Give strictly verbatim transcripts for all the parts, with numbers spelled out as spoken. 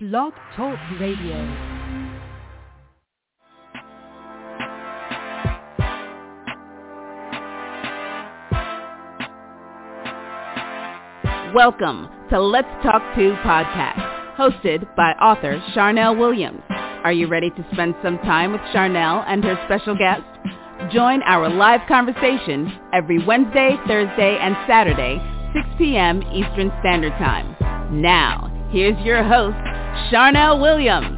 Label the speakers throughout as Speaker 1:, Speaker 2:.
Speaker 1: Blog Talk Radio. Welcome to Let's Talk To podcast, hosted by author Charnel Williams. Are you ready to spend some time with Charnel and her special guest? Join our live conversation every Wednesday, Thursday, and Saturday, six p.m. Eastern Standard Time. Now, here's your host, Charnel Williams.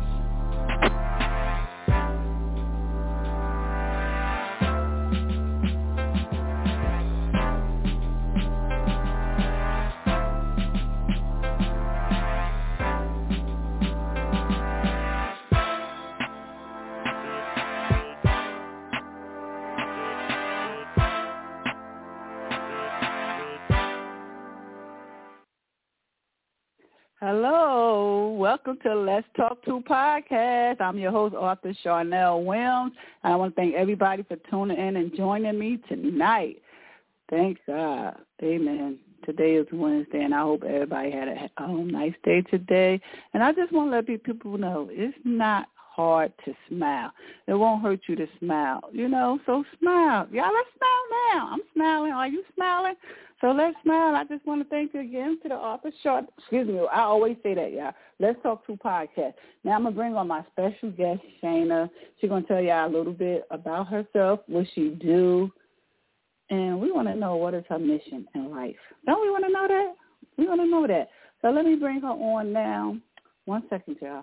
Speaker 2: Hello, welcome to Let's Talk To podcast. I'm your host, author Charnel Williams, and I want to thank everybody for tuning in and joining me tonight. Thank God. Amen. Today is Wednesday, and I hope everybody had a um, nice day today. And I just want to let people know it's not hard to smile. It won't hurt you to smile, you know, so smile. Y'all, let's smile now. I'm smiling. Are you smiling? So let's smile. I just want to thank you again to the author short. Excuse me. I always say that, y'all. Let's Talk To podcast. Now I'm going to bring on my special guest, Shayna. She's going to tell y'all a little bit about herself, what she do, and we want to know what is her mission in life. Don't we want to know that? We want to know that. So let me bring her on now. One second, y'all.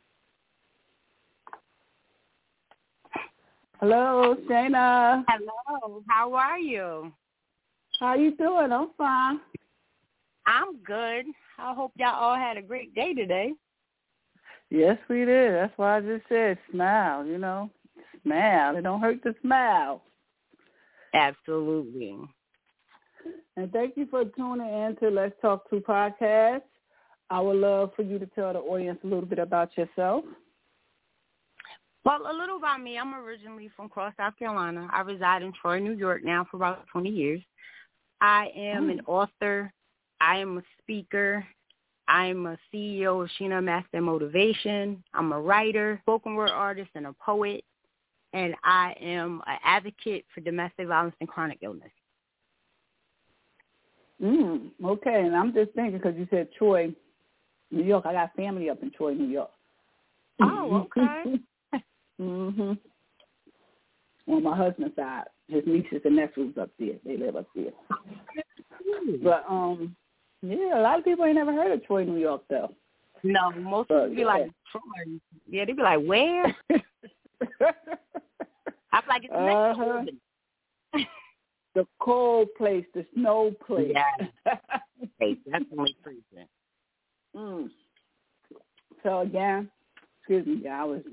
Speaker 2: Hello, Shayna.
Speaker 3: Hello. How are you?
Speaker 2: How you doing? I'm fine.
Speaker 3: I'm good. I hope y'all all had a great day today.
Speaker 2: Yes, we did. That's why I just said smile, you know. Smile. It don't hurt to smile.
Speaker 3: Absolutely.
Speaker 2: And thank you for tuning in to Let's Talk To podcast. I would love for you to tell the audience a little bit about yourself.
Speaker 3: Well, a little about me. I'm originally from Cross, South Carolina. I reside in Troy, New York now for about twenty years. I am an author. I am a speaker. I am a C E O of Sheena Master Motivation. I'm a writer, spoken word artist, and a poet. And I am an advocate for domestic violence and chronic illness.
Speaker 2: Mm, okay, and I'm just thinking because you said Troy, New York. I got family up in Troy, New York.
Speaker 3: Oh, okay.
Speaker 2: mm-hmm. On my husband's side, his nieces and nephews up there. They live up there. But, um, yeah, a lot of people ain't never heard of Troy, New York, though.
Speaker 3: No, most
Speaker 2: but,
Speaker 3: people be
Speaker 2: yeah.
Speaker 3: like, Troy. Yeah, they be like, where? I'm like, it's
Speaker 2: uh-huh.
Speaker 3: next to
Speaker 2: the cold place, the snow place.
Speaker 3: Yeah. Hey, that's only freezing.
Speaker 2: Mm. So, again, excuse me, yeah, I was...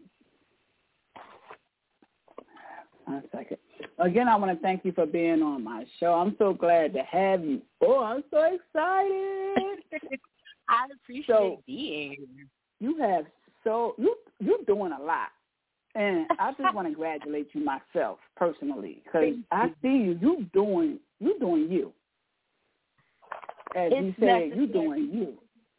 Speaker 2: One second. Again, I want to thank you for being on my show. I'm so glad to have you. Oh, I'm so excited.
Speaker 3: I appreciate
Speaker 2: so,
Speaker 3: being here.
Speaker 2: You have so you you're doing a lot, and I just want to congratulate you myself personally because I see you. You doing you doing you. As
Speaker 3: it's
Speaker 2: you said,
Speaker 3: necessary.
Speaker 2: you doing you.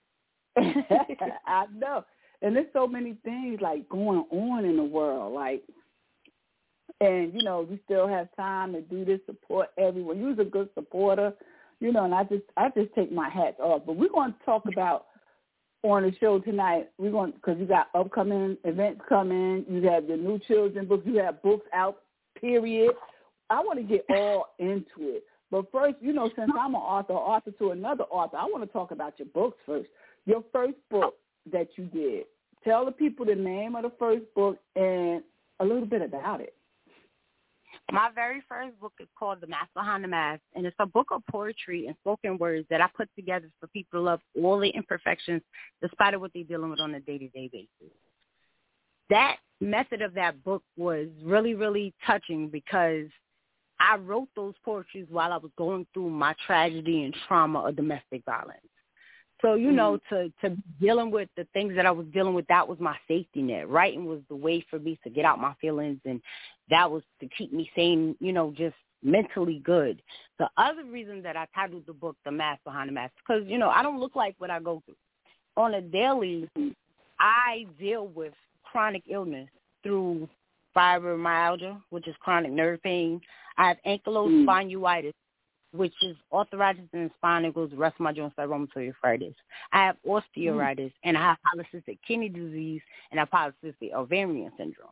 Speaker 2: I know, and there's so many things like going on in the world, like. And, you know, we still have time to do this, support everyone. You're a good supporter, you know, and I just I just take my hats off. But we're going to talk about on the show tonight, we're going because you got upcoming events coming. You have the new children books. You have books out, period. I want to get all into it. But first, you know, since I'm an author, author to another author, I want to talk about your books first. Your first book that you did. Tell the people the name of the first book and a little bit about it.
Speaker 3: My very first book is called The Mask Behind the Mask, and it's a book of poetry and spoken words that I put together for people to love all the imperfections despite of what they're dealing with on a day-to-day basis. That method of that book was really, really touching because I wrote those poetries while I was going through my tragedy and trauma of domestic violence. So, you know, to, to dealing with the things that I was dealing with, that was my safety net. Writing was the way for me to get out my feelings, and that was to keep me sane, you know, just mentally good. The other reason that I titled the book The Mask Behind the Mask, because, you know, I don't look like what I go through. On a daily, I deal with chronic illness through fibromyalgia, which is chronic nerve pain. I have ankylosing spondylitis, which is arthritis in the spine that goes the rest of my joints like rheumatoid arthritis. I have osteoarthritis, mm. and I have polycystic kidney disease, and I have polycystic ovarian syndrome.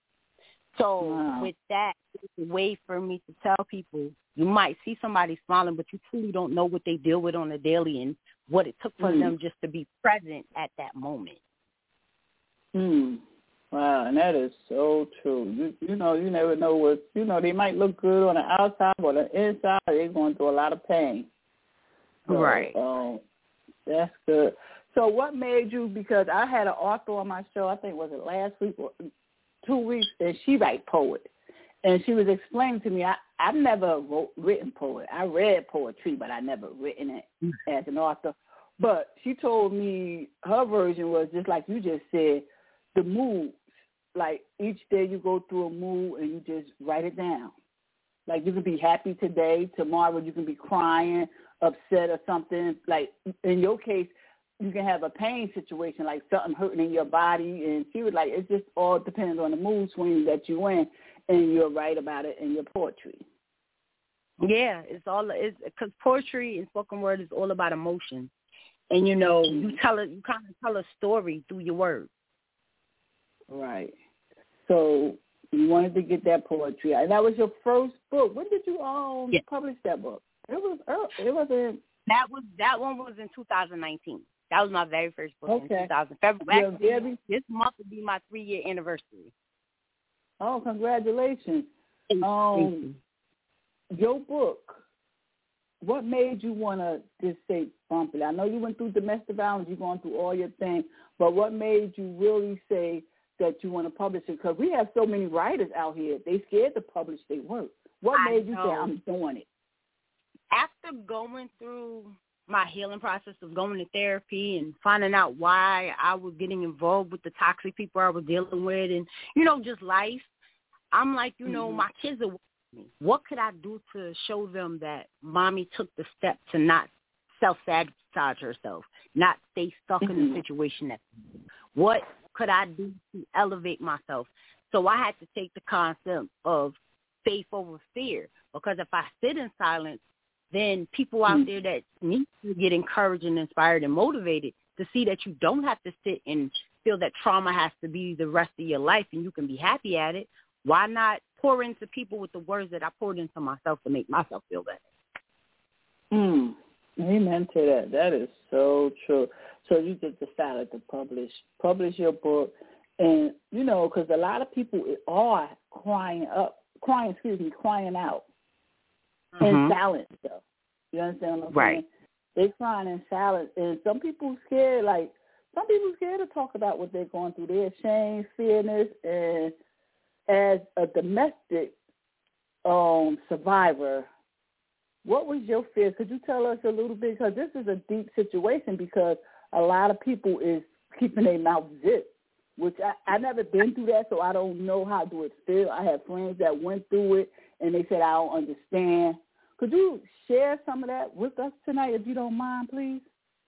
Speaker 3: So wow. with that, it's a way for me to tell people, you might see somebody smiling, but you truly don't know what they deal with on a daily and what it took for mm. them just to be present at that moment.
Speaker 2: Mm. Wow, and that is so true. You you know, you never know what, you know, they might look good on the outside, but on the inside, they're going through a lot of pain. So,
Speaker 3: right.
Speaker 2: Um, that's good. So what made you, because I had an author on my show, I think was it last week or two weeks, and she write poet. And she was explaining to me, I, I've never wrote, written poet. I read poetry, but I never written it mm-hmm. as an author. But she told me her version was just like you just said, the moods. Like each day you go through a mood and you just write it down. Like you can be happy today, tomorrow you can be crying, upset or something. Like in your case, you can have a pain situation, like something hurting in your body. And she was like, it just all depends on the mood swing that you in, and you'll write about it in your poetry.
Speaker 3: Yeah, it's all it's because poetry and spoken word is all about emotion, and you know you tell it, you kind of tell a story through your words.
Speaker 2: Right. So you wanted to get that poetry, and that was your first book. When did you um
Speaker 3: yeah.
Speaker 2: publish that book? It was it was in
Speaker 3: that was that one was in two thousand nineteen. That was my very first book
Speaker 2: okay.
Speaker 3: in two thousand February.
Speaker 2: Yeah, very...
Speaker 3: This month would be my three year anniversary.
Speaker 2: Oh, congratulations!
Speaker 3: Thank
Speaker 2: Um,
Speaker 3: you.
Speaker 2: Your book. What made you want to just say bump it? I know you went through domestic violence, you're going through all your things, but what made you really say that you want to publish it? Because we have so many writers out here, they scared to publish their work. What
Speaker 3: I
Speaker 2: made you
Speaker 3: know.
Speaker 2: say, I'm doing it?
Speaker 3: After going through my healing process of going to therapy and finding out why I was getting involved with the toxic people I was dealing with and, you know, just life, I'm like, you know, mm-hmm. my kids are me. What could I do to show them that mommy took the step to not self-sabotage herself, not stay stuck mm-hmm. in the situation that what could I do to elevate myself? So I had to take the concept of faith over fear, because if I sit in silence, then people out mm-hmm. there that need to get encouraged and inspired and motivated to see that you don't have to sit and feel that trauma has to be the rest of your life and you can be happy at it. Why not pour into people with the words that I poured into myself to make myself feel better?
Speaker 2: Mm. Amen to that. That is so true. So you just decided to publish publish your book, and you know, because a lot of people are crying up, crying, excuse me, crying out mm-hmm. in silence. Though, you understand what I'm
Speaker 3: right.
Speaker 2: saying? They're crying in silence, and some people scared. Like some people scared to talk about what they're going through. They're ashamed, fearless, and as a domestic um, survivor, what was your fear? Could you tell us a little bit? Because this is a deep situation, because a lot of people is keeping their mouth zipped, which I, I never been through that, so I don't know how do it feel. I have friends that went through it, and they said, I don't understand. Could you share some of that with us tonight, if you don't mind, please?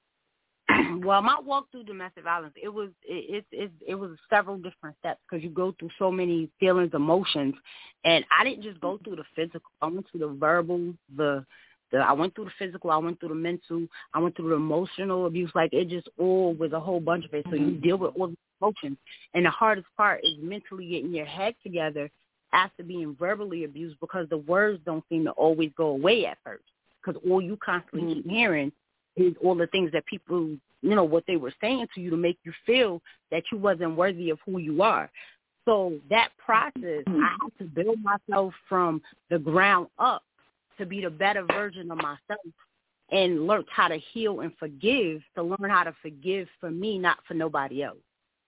Speaker 3: Well, my walk through domestic violence, it was it it it, it was several different steps, because you go through so many feelings, emotions, and I didn't just go through the physical. I went through the verbal, the the I went through the physical, I went through the mental, I went through the emotional abuse. Like it just all was a whole bunch of it. So you deal with all the emotions, and the hardest part is mentally getting your head together after being verbally abused, because the words don't seem to always go away at first, because all you constantly mm-hmm. keep hearing is all the things that people, you know, what they were saying to you to make you feel that you wasn't worthy of who you are. So that process, I had to build myself from the ground up to be the better version of myself, and learn how to heal and forgive, to learn how to forgive for me, not for nobody else.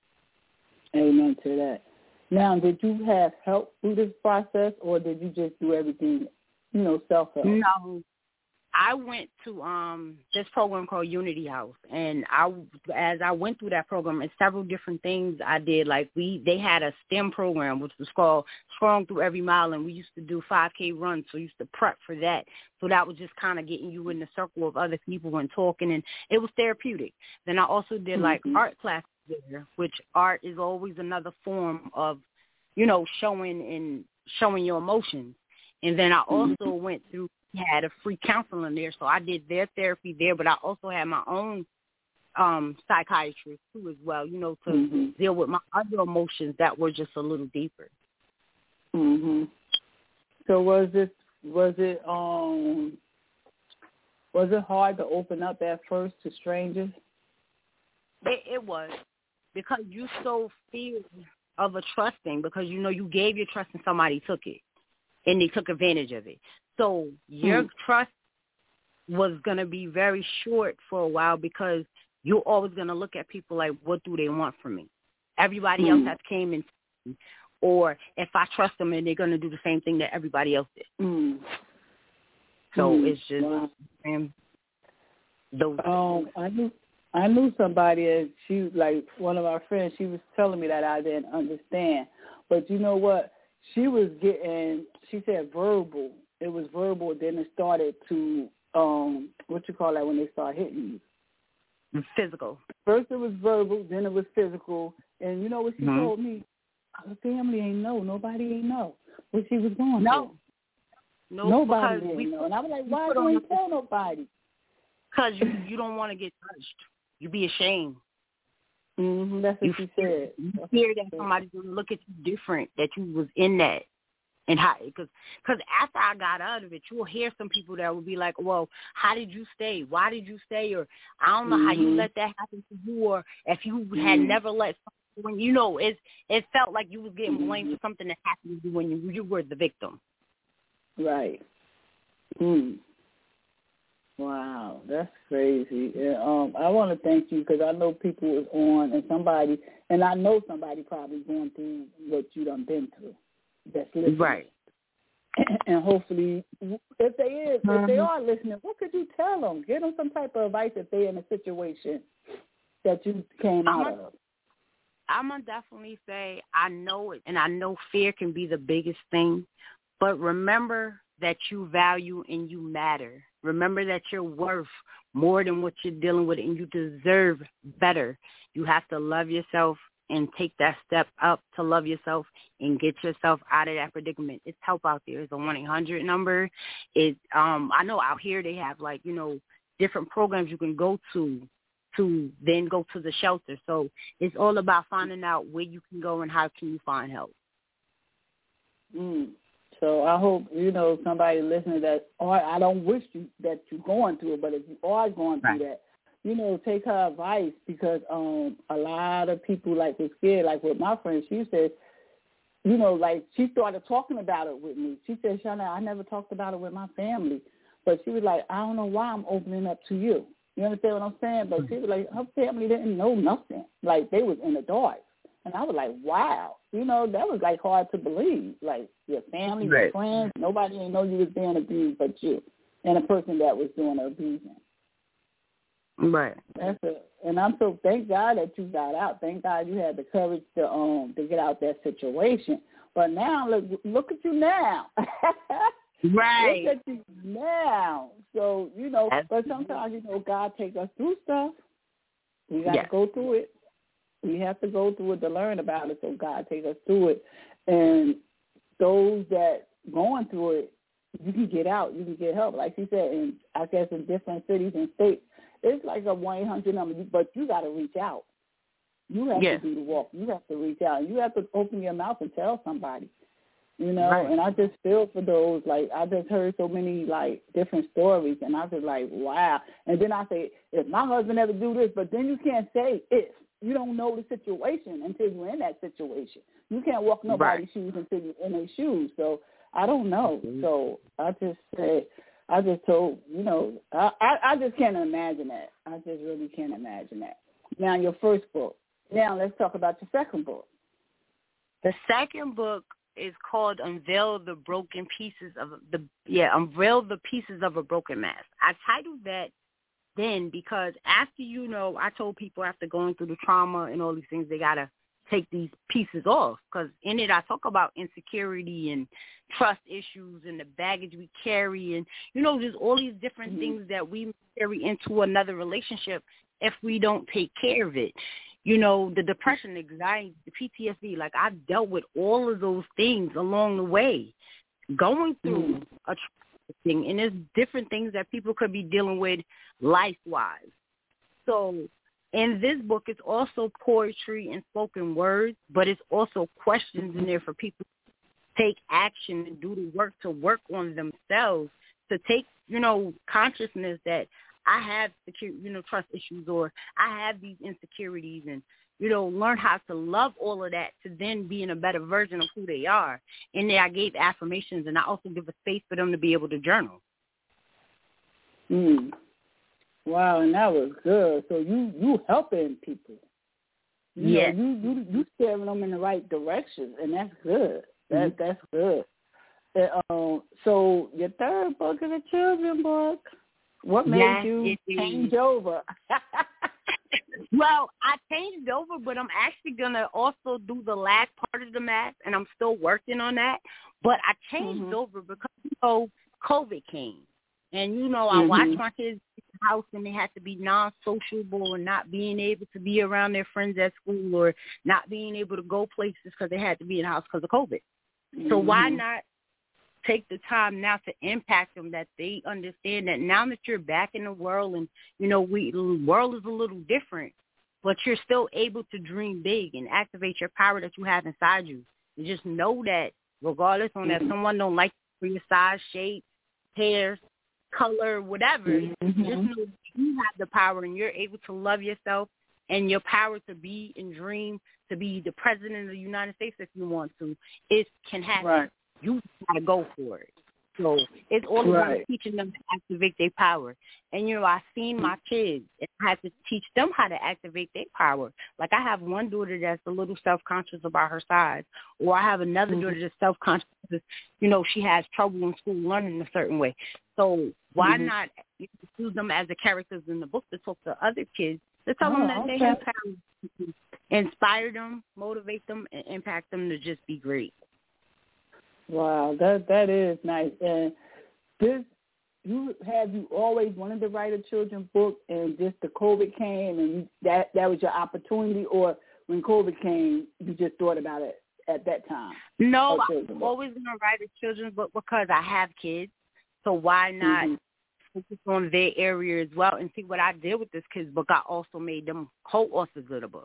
Speaker 2: Amen to that. Now, did you have help through this process, or did you just do everything, you know, self-help?
Speaker 3: No. I went to um this program called Unity House, and I, as I went through that program, and several different things I did. Like we, they had a STEM program, which was called Strong Through Every Mile, and we used to do five K runs, so we used to prep for that. So that was just kind of getting you in the circle of other people and talking, and it was therapeutic. Then I also did like mm-hmm. art classes there, which art is always another form of, you know, showing and showing your emotions. And then I also mm-hmm. went through, had a free counseling there, so I did their therapy there, but I also had my own um, psychiatrist too as well, you know, to mm-hmm. deal with my other emotions that were just a little deeper.
Speaker 2: Mhm. So was it was it um was it hard to open up at first to strangers?
Speaker 3: It, it was, because you so feared of a trusting, because you know you gave your trust and somebody took it, and they took advantage of it. So your mm-hmm. trust was gonna be very short for a while, because you're always gonna look at people like, what do they want from me? Everybody mm-hmm. else has came and, or if I trust them, and they're gonna do the same thing that everybody else did.
Speaker 2: Mm-hmm.
Speaker 3: So
Speaker 2: mm-hmm.
Speaker 3: it's just
Speaker 2: wow.
Speaker 3: um, those.
Speaker 2: Um, I knew I knew somebody, and she, like one of our friends, she was telling me that I didn't understand. But you know what? She was getting, she said verbal. It was verbal, then it started to, um, what you call that when they start hitting
Speaker 3: you? Physical.
Speaker 2: First it was verbal, then it was physical. And you know what she mm-hmm. told me? Her family ain't know. Nobody ain't know what she was going
Speaker 3: no.
Speaker 2: through.
Speaker 3: No.
Speaker 2: Nobody
Speaker 3: because
Speaker 2: ain't
Speaker 3: we,
Speaker 2: know. And I was like, why don't you tell nobody?
Speaker 3: Because you, you don't want to get touched. You be ashamed.
Speaker 2: Mm-hmm, that's what
Speaker 3: you
Speaker 2: she said.
Speaker 3: You fear that somebody's going to look at you different, that you was in that. And how, because cause after I got out of it, you'll hear some people that will be like, well, how did you stay? Why did you stay? Or I don't know mm-hmm. how you let that happen to you, or if you mm-hmm. had never let when you know, it, it felt like you was getting blamed mm-hmm. for something that happened to you when you, you were the victim.
Speaker 2: Right. Mm. Wow, that's crazy. Yeah, um, I want to thank you, because I know people was on, and somebody, and I know somebody probably going through what you done been through. That's listening.
Speaker 3: Right.
Speaker 2: And hopefully, if they is, mm-hmm. if they are listening, what could you tell them? Give them some type of advice if they're in a situation that you came
Speaker 3: I'm
Speaker 2: out
Speaker 3: a,
Speaker 2: of.
Speaker 3: I'm gonna definitely say I know it, and I know fear can be the biggest thing, but remember that you value and you matter. Remember that you're worth more than what you're dealing with, and you deserve better. You have to love yourself and take that step up to love yourself and get yourself out of that predicament. It's help out there. It's a one eight hundred number. It, um, I know out here they have, like, you know, different programs you can go to to then go to the shelter. So it's all about finding out where you can go and how can you find help.
Speaker 2: Mm. So I hope, you know, somebody listening that, or I don't wish you that you're going through it, but if you are going through right. that, you know, take her advice, because um, a lot of people, like, was scared. Like with my friend, she said, you know, like, she started talking about it with me. She said, Shana, I never talked about it with my family. But she was like, I don't know why I'm opening up to you. You understand what I'm saying? But she was like, her family didn't know nothing. Like, they was in the dark. And I was like, wow. You know, that was, like, hard to believe. Like, your family, right. your friends, nobody didn't know you was being abused but you and a person that was doing the abusing.
Speaker 3: Right.
Speaker 2: That's it. And I'm so thank God that you got out. Thank God you had the courage to um to get out that situation. But now look look at you now.
Speaker 3: Right.
Speaker 2: Look at you now. So, you know, but sometimes, you know, God takes us through stuff. We got to yeah. go through it. We have to go through it to learn about it. So God takes us through it. And those that going through it, you can get out. You can get help. Like she said, in, I guess in different cities and states, it's like a one eight hundred number, but you got to reach out. You have
Speaker 3: yeah.
Speaker 2: to do the walk. You have to reach out. You have to open your mouth and tell somebody, you know.
Speaker 3: Right.
Speaker 2: And I just feel for those. Like, I just heard so many, like, different stories, and I was like, wow. And then I say, if my husband ever do this, but then you can't say if. You don't know the situation until you're in that situation. You can't walk nobody's right. shoes until you're in their shoes. So I don't know. Mm-hmm. So I just said, I just told, you know, I, I, I just can't imagine that. I just really can't imagine that. Now, your first book. Now, let's talk about your second book.
Speaker 3: The second book is called Unveil the Broken Pieces of the, yeah, Unveil the Pieces of a Broken Mask. I titled that then because after, you know, I told people after going through the trauma and all these things, they got to take these pieces off, because in it I talk about insecurity and trust issues and the baggage we carry, and, you know, there's all these different mm-hmm. things that we carry into another relationship if we don't take care of it. You know, the depression, the anxiety, the P T S D, like I dealt with all of those things along the way, going through mm. a thing. And there's different things that people could be dealing with life-wise. So in this book, it's also poetry and spoken words, but it's also questions in there for people to take action and do the work to work on themselves, to take, you know, consciousness that I have, secure, you know, trust issues, or I have these insecurities, and, you know, learn how to love all of that to then be in a better version of who they are. And there I gave affirmations, and I also give a space for them to be able to journal.
Speaker 2: Mm. Wow, and that was good. So you, you helping people. You
Speaker 3: yes.
Speaker 2: know, you, you, you steering them in the right direction, and that's good. That, mm-hmm. That's good. And, um, so your third book is a children's book. What made
Speaker 3: yes,
Speaker 2: you change over?
Speaker 3: Well, I changed over, but I'm actually going to also do the last part of the math, and I'm still working on that. But I changed mm-hmm. over because, you know, COVID came. And, you know, I mm-hmm. watched my kids in the house, and they had to be non-sociable and not being able to be around their friends at school, or not being able to go places because they had to be in the house because of COVID. Mm-hmm. So why not take the time now to impact them, that they understand that now that you're back in the world, and, you know, we the world is a little different, but you're still able to dream big and activate your power that you have inside you. And just know that regardless on that someone don't like for your size, shape, hair, color, whatever, mm-hmm. just know you have the power, and you're able to love yourself, and your power to be and dream to be the president of the United States if you want to, it can happen.
Speaker 2: Right.
Speaker 3: You got to go for it. So it's all about right. teaching them to activate their power. And, you know, I've seen my kids, and I had to teach them how to activate their power. Like I have one daughter that's a little self-conscious about her size, or I have another mm-hmm. daughter that's self-conscious because, you know, she has trouble in school learning a certain way. So why mm-hmm. not use them as the characters in the book to talk to other kids, to tell oh, them that okay. they have power, inspire them, motivate them, and impact them to just be great.
Speaker 2: Wow, that that is nice. And this, you have you always wanted to write a children's book, and just the COVID came, and you, that that was your opportunity, or when COVID came, you just thought about it at that time?
Speaker 3: No, I'm always going to write a children's book because I have kids. So why not mm-hmm. focus on their area as well and see what I did with this kids' book? I also made them co-authors of the book.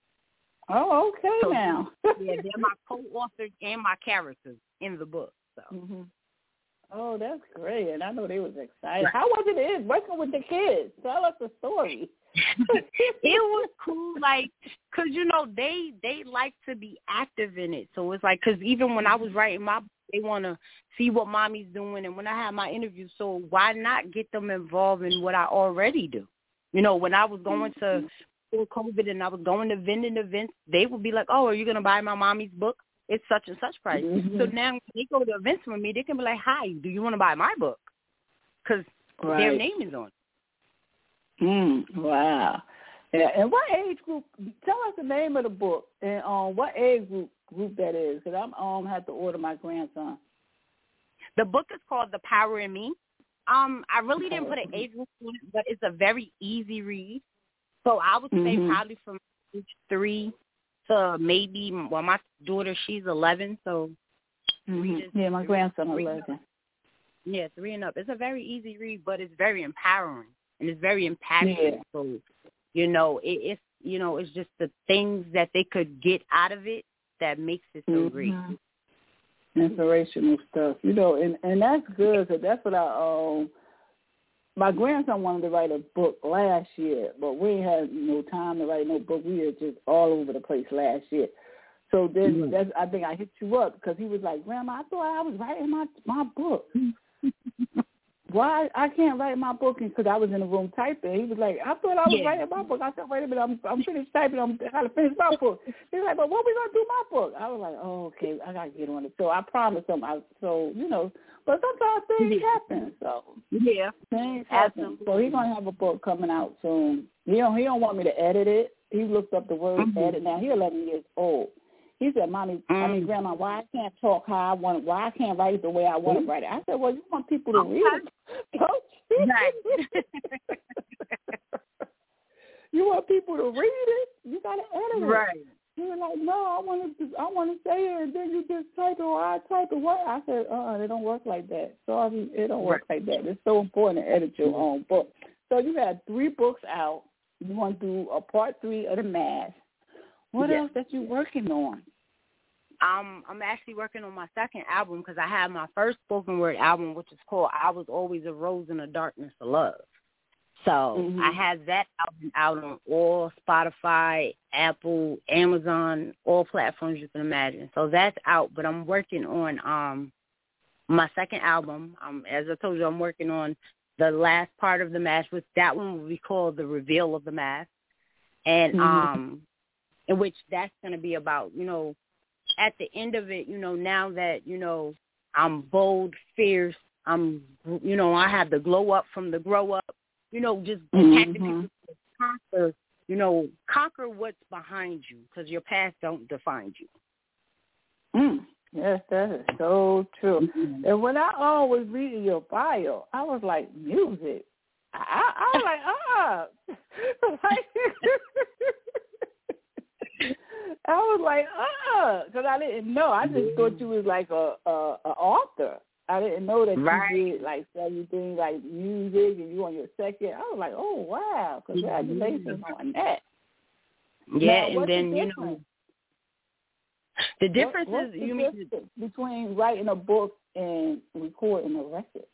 Speaker 2: Oh, okay
Speaker 3: so,
Speaker 2: now.
Speaker 3: Yeah, they're my co-authors and my characters in the book. So.
Speaker 2: Mm-hmm. Oh, that's great. And I know they was excited. Right. How was it working with the kids? Tell us the story.
Speaker 3: It was cool, like, because, you know, they, they like to be active in it. So it's like, because even when I was writing my book, they want to see what mommy's doing. And when I have my interviews, so why not get them involved in what I already do? You know, when I was going to before COVID and I was going to vending events, they would be like, oh, are you going to buy my mommy's book? It's such and such price. Mm-hmm. So now when they go to events with me, they can be like, hi, do you want to buy my book? Because right. their name is on it.
Speaker 2: Mm, wow. Yeah, and what age group, tell us the name of the book and um, what age group, group that is, because I'm um, have to order my grandson.
Speaker 3: The book is called The Power in Me. Um, I really didn't put an age group on it, but it's a very easy read. So I would say mm-hmm. probably from age three to maybe, well, my daughter, she's eleven, so
Speaker 2: mm-hmm. just, yeah, my grandson is eleven.
Speaker 3: Yeah, three and up. It's a very easy read, but it's very empowering and it's very impactful. Yeah. So, you know, it, it's you know, it's just the things that they could get out of it that makes it so mm-hmm. great.
Speaker 2: Inspirational stuff, you know, and and that's good. Cause that's what I um. My grandson wanted to write a book last year, but we had no time to write no book. We were just all over the place last year. So then, mm-hmm. that's, I think I hit you up because he was like, Grandma, I thought I was writing my my book. Why I can't write my book? Because I was in the room typing. He was like, I thought I was yeah. writing my book. I said, wait a minute, I'm I'm finished typing. I'm trying to finish my book. He's like, but what we gonna do my book? I was like, oh, okay, I gotta get on it. So I promised him. I so you know, but sometimes things yeah. happen. So
Speaker 3: yeah,
Speaker 2: things happen. So he's gonna have a book coming out soon. He don't he don't want me to edit it. He looked up the word mm-hmm. edit. Now he's eleven years old. He said, Mommy, mm. I mean, Grandma, why I can't talk how I want it? Why I can't write it the way I want to write it? I said, well, you want people to read it, don't you?
Speaker 3: Right.
Speaker 2: you want people to read it. You got to edit it.
Speaker 3: Right.
Speaker 2: You were like, no, I want to, I want to say it, and then you just type it, or I type it. What? I said, uh, it don't work like that. Sorry, it don't work right. like that. It's so important to edit your own book. So you had three books out. You want to do a part three of the Mask. What yes. else that you working on?
Speaker 3: Um, I'm actually working on my second album because I had my first spoken word album, which is called I Was Always a Rose in the Darkness of Love. So mm-hmm. I had that album out on all Spotify, Apple, Amazon, all platforms you can imagine. So that's out, but I'm working on um my second album. Um, as I told you, I'm working on the last part of the Mask, which that one will be called The Reveal of the Mask, and mm-hmm. um, in which that's going to be about, you know, at the end of it, you know, now that, you know, I'm bold, fierce, I'm, you know, I have the glow up from the grow up, you know, just impacting mm-hmm. people to conquer, you know, conquer what's behind you, because your past don't define you.
Speaker 2: Mm. Yes, that is so true. Mm-hmm. And when I always read your bio, I was like, music. I, I was like, ah. I was like, ah, because I didn't know. I just thought you was like a, a, a author. I didn't know that right. you did like everything like music, and you on your second. I was like, oh wow, congratulations mm-hmm. on that.
Speaker 3: Yeah,
Speaker 2: now,
Speaker 3: and then you know. The difference
Speaker 2: what,
Speaker 3: is
Speaker 2: the
Speaker 3: you
Speaker 2: difference
Speaker 3: mean
Speaker 2: between writing a book and recording a record.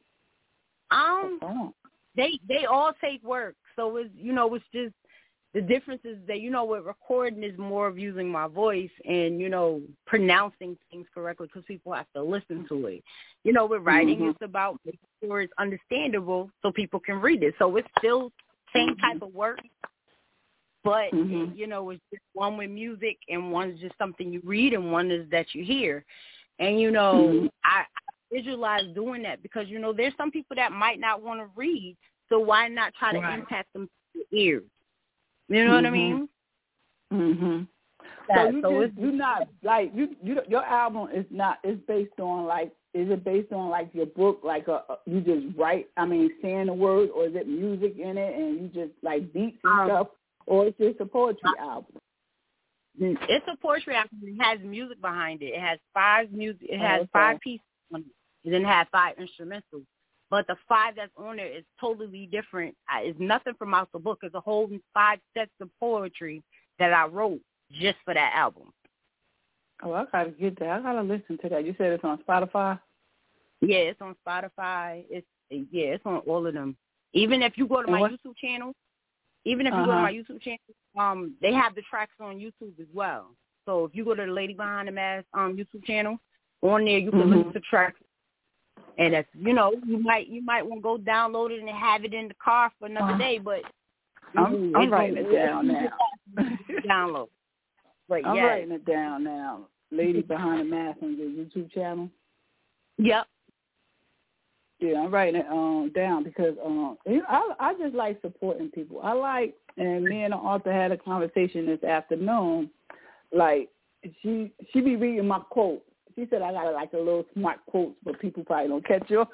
Speaker 3: Um, they they all take work, so it's you know it's just the difference is that you know with recording is more of using my voice and you know pronouncing things correctly because people have to listen to it. You know, with writing mm-hmm. it's about making sure it's understandable so people can read it. So it's still same mm-hmm. type of work. But, mm-hmm. you know, it's just one with music and one's just something you read and one is that you hear. And, you know, mm-hmm. I, I visualize doing that because, you know, there's some people that might not want to read. So why not try
Speaker 2: right.
Speaker 3: to impact them to the ears? You know mm-hmm. what I mean?
Speaker 2: Mm-hmm.
Speaker 3: Yeah,
Speaker 2: so you
Speaker 3: so
Speaker 2: just, you're not, like, you, you, your album is not, it's based on, like, is it based on, like, your book, like, a, a, you just write, I mean, saying the words, or is it music in it and you just, like, beats and um, stuff? Or it's just a poetry album?
Speaker 3: It's a poetry album. It has music behind it. It has five music. It has oh, okay. five pieces on it. It then has five instrumentals. But the five that's on there is totally different. It's nothing from out the book. It's a whole five sets of poetry that I wrote just for that album.
Speaker 2: Oh, I gotta get that. I gotta listen to that. You said it's on Spotify?
Speaker 3: Yeah, it's on Spotify. It's yeah, it's on all of them. Even if you go to my what? YouTube channel. Even if you uh-huh. go to my YouTube channel, um, they have the tracks on YouTube as well. So if you go to the Lady Behind the Mask um, YouTube channel, on there you can mm-hmm. listen to tracks. And if you know, you might you might want to go download it and have it in the car for another day. But
Speaker 2: I'm, I'm writing it down now.
Speaker 3: Download. But
Speaker 2: I'm
Speaker 3: yes.
Speaker 2: writing it down now. Lady Behind the Mask on your YouTube channel.
Speaker 3: Yep.
Speaker 2: Yeah, I'm writing it um, down because um, you know, I, I just like supporting people. I like, and me and the author had a conversation this afternoon. Like, she she be reading my quotes. She said I got like a little smart quotes, but people probably don't catch on.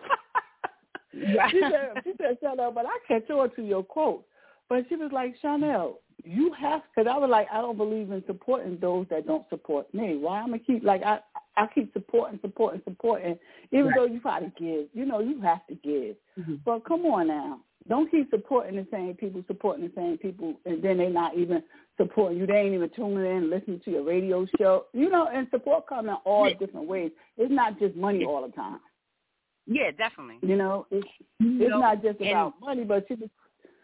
Speaker 2: she said, she said, Chanel, but I catch on to your quotes. But she was like, Chanel, you have, because I was like, I don't believe in supporting those that don't support me. Why I'm gonna keep like I. I keep supporting, supporting, supporting, even right. though you probably give. You know, you have to give. Mm-hmm. But come on now. Don't keep supporting the same people, supporting the same people, and then they're not even supporting you. They ain't even tuning in, listening to your radio show. You know, and support comes in all yeah. different ways. It's not just money all the time.
Speaker 3: Yeah, definitely.
Speaker 2: You know, it's,
Speaker 3: you
Speaker 2: it's
Speaker 3: know,
Speaker 2: not just about money, but she just,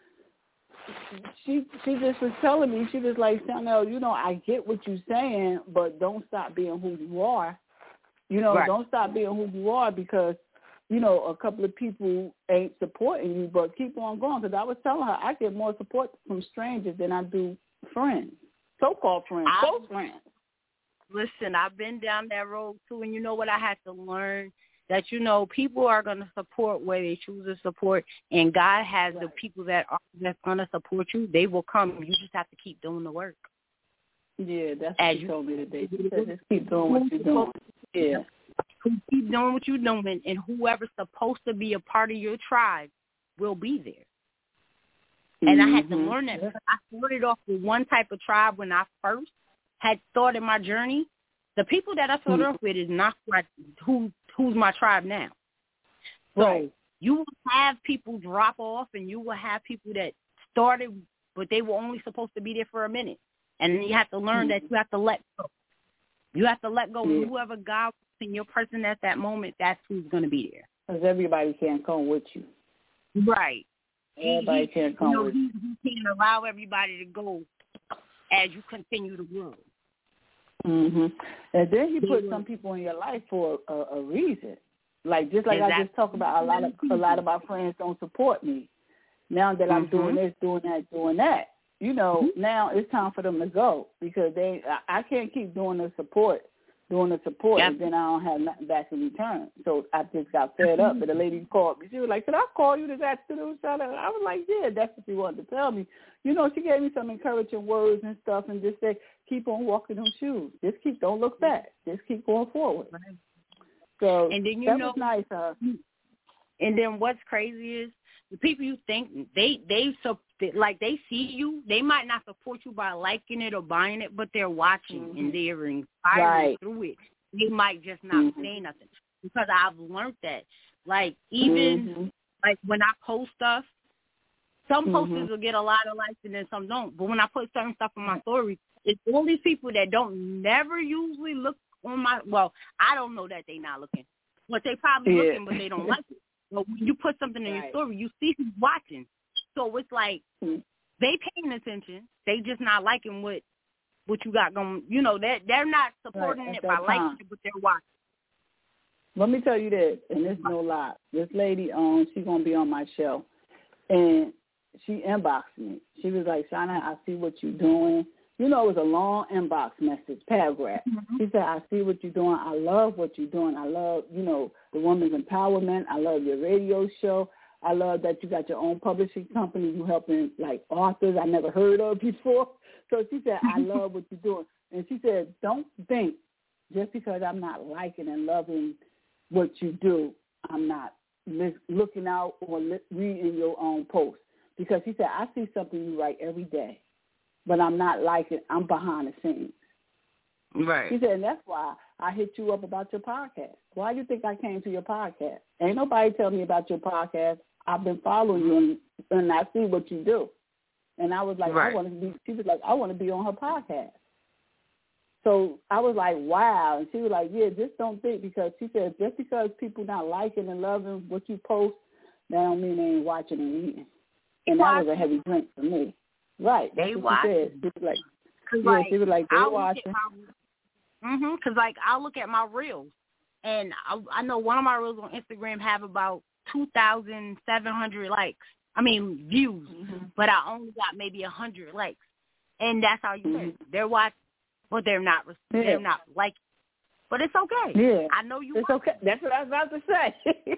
Speaker 2: she, she just was telling me, she was like, Chanel, you know, I get what you're saying, but don't stop being who you are. You know, right. don't stop being who you are because, you know, a couple of people ain't supporting you, but keep on going. Because I was telling her I get more support from strangers than I do friends, so-called friends, I, close friends.
Speaker 3: Listen, I've been down that road, too, and you know what I had to learn? That, you know, people are going to support where they choose to support, and God has right. the people that are that's going to support you. They will come. You just have to keep doing the work.
Speaker 2: Yeah, that's what you told me today. She said just keep doing what you're doing. Yeah.
Speaker 3: Keep doing what you're doing, and whoever's supposed to be a part of your tribe will be there. And
Speaker 2: mm-hmm.
Speaker 3: I had to learn that. I started off with one type of tribe when I first had started my journey. The people that I started mm-hmm. off with is not like who who's my tribe now. So
Speaker 2: right.
Speaker 3: you will have people drop off, and you will have people that started, but they were only supposed to be there for a minute. And then you have to learn mm-hmm. that you have to let go. You have to let go.
Speaker 2: Yeah.
Speaker 3: Whoever God in your person at that moment, that's who's going to be there.
Speaker 2: Because everybody can't come with you.
Speaker 3: Right.
Speaker 2: Everybody
Speaker 3: he,
Speaker 2: can't come
Speaker 3: you know,
Speaker 2: with
Speaker 3: you. He can't allow everybody to go as you continue to grow.
Speaker 2: Mhm. And then he put some people in your life for a, a reason. Like just like exactly. I just talked about, a lot of a lot of my friends don't support me. Now that I'm mm-hmm. doing this, doing that, doing that, you know, mm-hmm. now it's time for them to go because they I, I can't keep doing the support, doing the support, yep. and then I don't have nothing back in return. So I just got fed up. But the lady called me. She was like, "Should I call you this afternoon?" I was like, "Yeah, that's what she wanted to tell me." You know, she gave me some encouraging words and stuff, and just said, "Keep on walking them shoes. Just keep, don't look back. Just keep going forward." So
Speaker 3: and then you
Speaker 2: that
Speaker 3: know,
Speaker 2: was nice, huh?
Speaker 3: And then what's crazy is the people you think they they so like they see you, they might not support you by liking it or buying it, but they're watching mm-hmm. and they're inspiring right. through it. They might just not mm-hmm. say nothing because I've learned that. Like even mm-hmm. like when I post stuff, some posters mm-hmm. will get a lot of likes and then some don't. But when I put certain stuff on my story, it's all these people that don't never usually look on my. Well, I don't know that they not looking, but they probably
Speaker 2: yeah.
Speaker 3: looking, but they don't like it. But when you put something in right. your story, you see who's watching. So it's like mm-hmm. they paying attention. They just not liking what what you got going. You know, they they're not supporting
Speaker 2: right.
Speaker 3: it by liking it, but they're watching.
Speaker 2: Let me tell you this, and it's no lie. This lady, um, she's gonna be on my show, and she inboxed me. She was like, "Shauna, I see what you're doing." You know, it was a long inbox message, paragraph. Mm-hmm. She said, "I see what you're doing. I love what you're doing. I love, you know, the women's empowerment. I love your radio show. I love that you got your own publishing company. You helping, like, authors I never heard of before." So she said, "I love what you're doing." And she said, "Don't think just because I'm not liking and loving what you do, I'm not li- looking out or li- reading your own posts." Because she said, "I see something you write every day, but I'm not liking, I'm behind the scenes."
Speaker 3: Right.
Speaker 2: She said, and that's why I hit you up about your podcast. Why do you think I came to your podcast? Ain't nobody tell me about your podcast. I've been following you, and, and I see what you do. And I was like, right. I want to be, she was like, I want to be on her podcast. So I was like, wow. And she was like, yeah, just don't think, because she said, just because people not liking and loving what you post, that don't mean they ain't watching and reading. And that was a heavy drink for me. Right. That's
Speaker 3: they
Speaker 2: what
Speaker 3: watch.
Speaker 2: she said. She was like, yeah,
Speaker 3: like,
Speaker 2: she was like, they watching.
Speaker 3: Mm-hmm. Because, like, I look at my reels, and I, I know one of my reels on Instagram have about two thousand seven hundred likes. I mean, views. Mm-hmm. But I only got maybe one hundred likes. And that's how you mm-hmm. say They're watching, but they're not, yeah. they're not liking. But it's okay.
Speaker 2: Yeah.
Speaker 3: I know you
Speaker 2: It's okay. It. That's what I was about to say.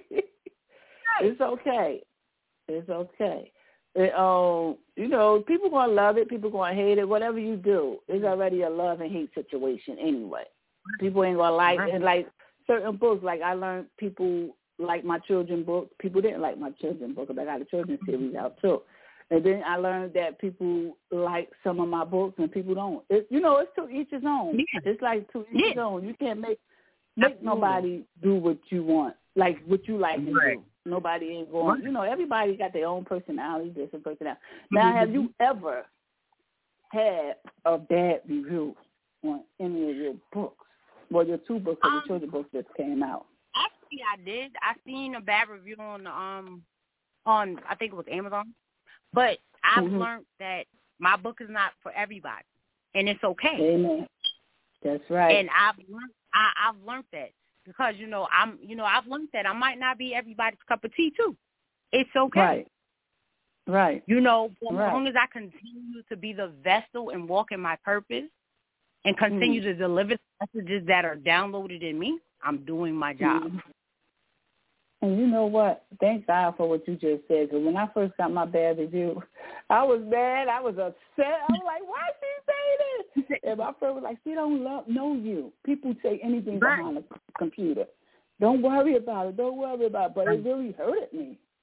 Speaker 2: It's okay. It's okay. It, um, you know, people gonna love it. People gonna hate it. Whatever you do, it's already a love and hate situation anyway. People ain't gonna like it. Like certain books, like I learned people like my children's book. People didn't like my children's book, but I got a children's series out too. And then I learned that people like some of my books and people don't. It, you know, it's to each his own. Yeah. It's like to each yeah. his own. You can't make make Absolutely. nobody do what you want, like what you like to
Speaker 3: right.
Speaker 2: do. Nobody ain't going, you know, everybody got their own personality, different personality. Now, have you ever had a bad review on any of your books? Well, your two books or um, the children's books that came out.
Speaker 3: Actually, I did. I seen a bad review on, um, on I think it was Amazon. But I've mm-hmm. learned that my book is not for everybody, and it's okay.
Speaker 2: Amen. That's right.
Speaker 3: And I've learned, I, I've learned that. Because, you know, I'm, you know, I've learned that I might not be everybody's cup of tea, too. It's okay.
Speaker 2: Right. Right.
Speaker 3: You know, as
Speaker 2: right.
Speaker 3: long as I continue to be the vessel and walk in my purpose and continue mm. to deliver messages that are downloaded in me, I'm doing my job.
Speaker 2: Mm. And you know what? Thank God for what you just said. Because when I first got my bad review, I was mad. I was upset. I was like, why she say this? And my friend was like, she don't love, know you. People say anything
Speaker 3: right.
Speaker 2: behind a computer. Don't worry about it. Don't worry about it. But it really hurted me.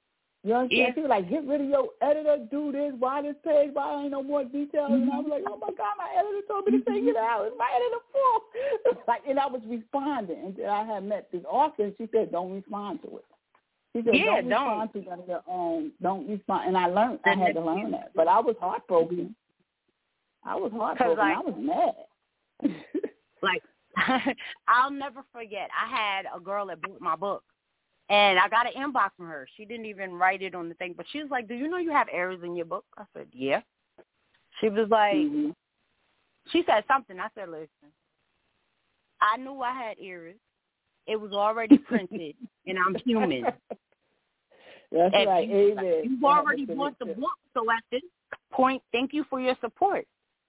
Speaker 2: You know what I'm saying?
Speaker 3: Yeah.
Speaker 2: She was like, get rid of your editor, do this, why this page, why ain't no more details? Mm-hmm. And I was like, oh, my God, my editor told me to take it out. It's my editor fault. Like, and I was responding. And then I had met this author, and she said, don't respond to it. She said,
Speaker 3: yeah,
Speaker 2: don't,
Speaker 3: don't
Speaker 2: respond to it on your own. Don't respond. And I learned, I had to learn that. But I was heartbroken. I was heartbroken. Like, I was mad.
Speaker 3: Like, I'll never forget. I had a girl that bought my book, and I got an inbox from her. She didn't even write it on the thing, but she was like, do you know you have errors in your book? I said, yeah. She was like, mm-hmm. She said something. I said, listen, I knew I had errors. It was already printed, and I'm human.
Speaker 2: That's
Speaker 3: and
Speaker 2: right.
Speaker 3: You,
Speaker 2: Amen.
Speaker 3: You've already bought the book, so at this point, thank you for your support.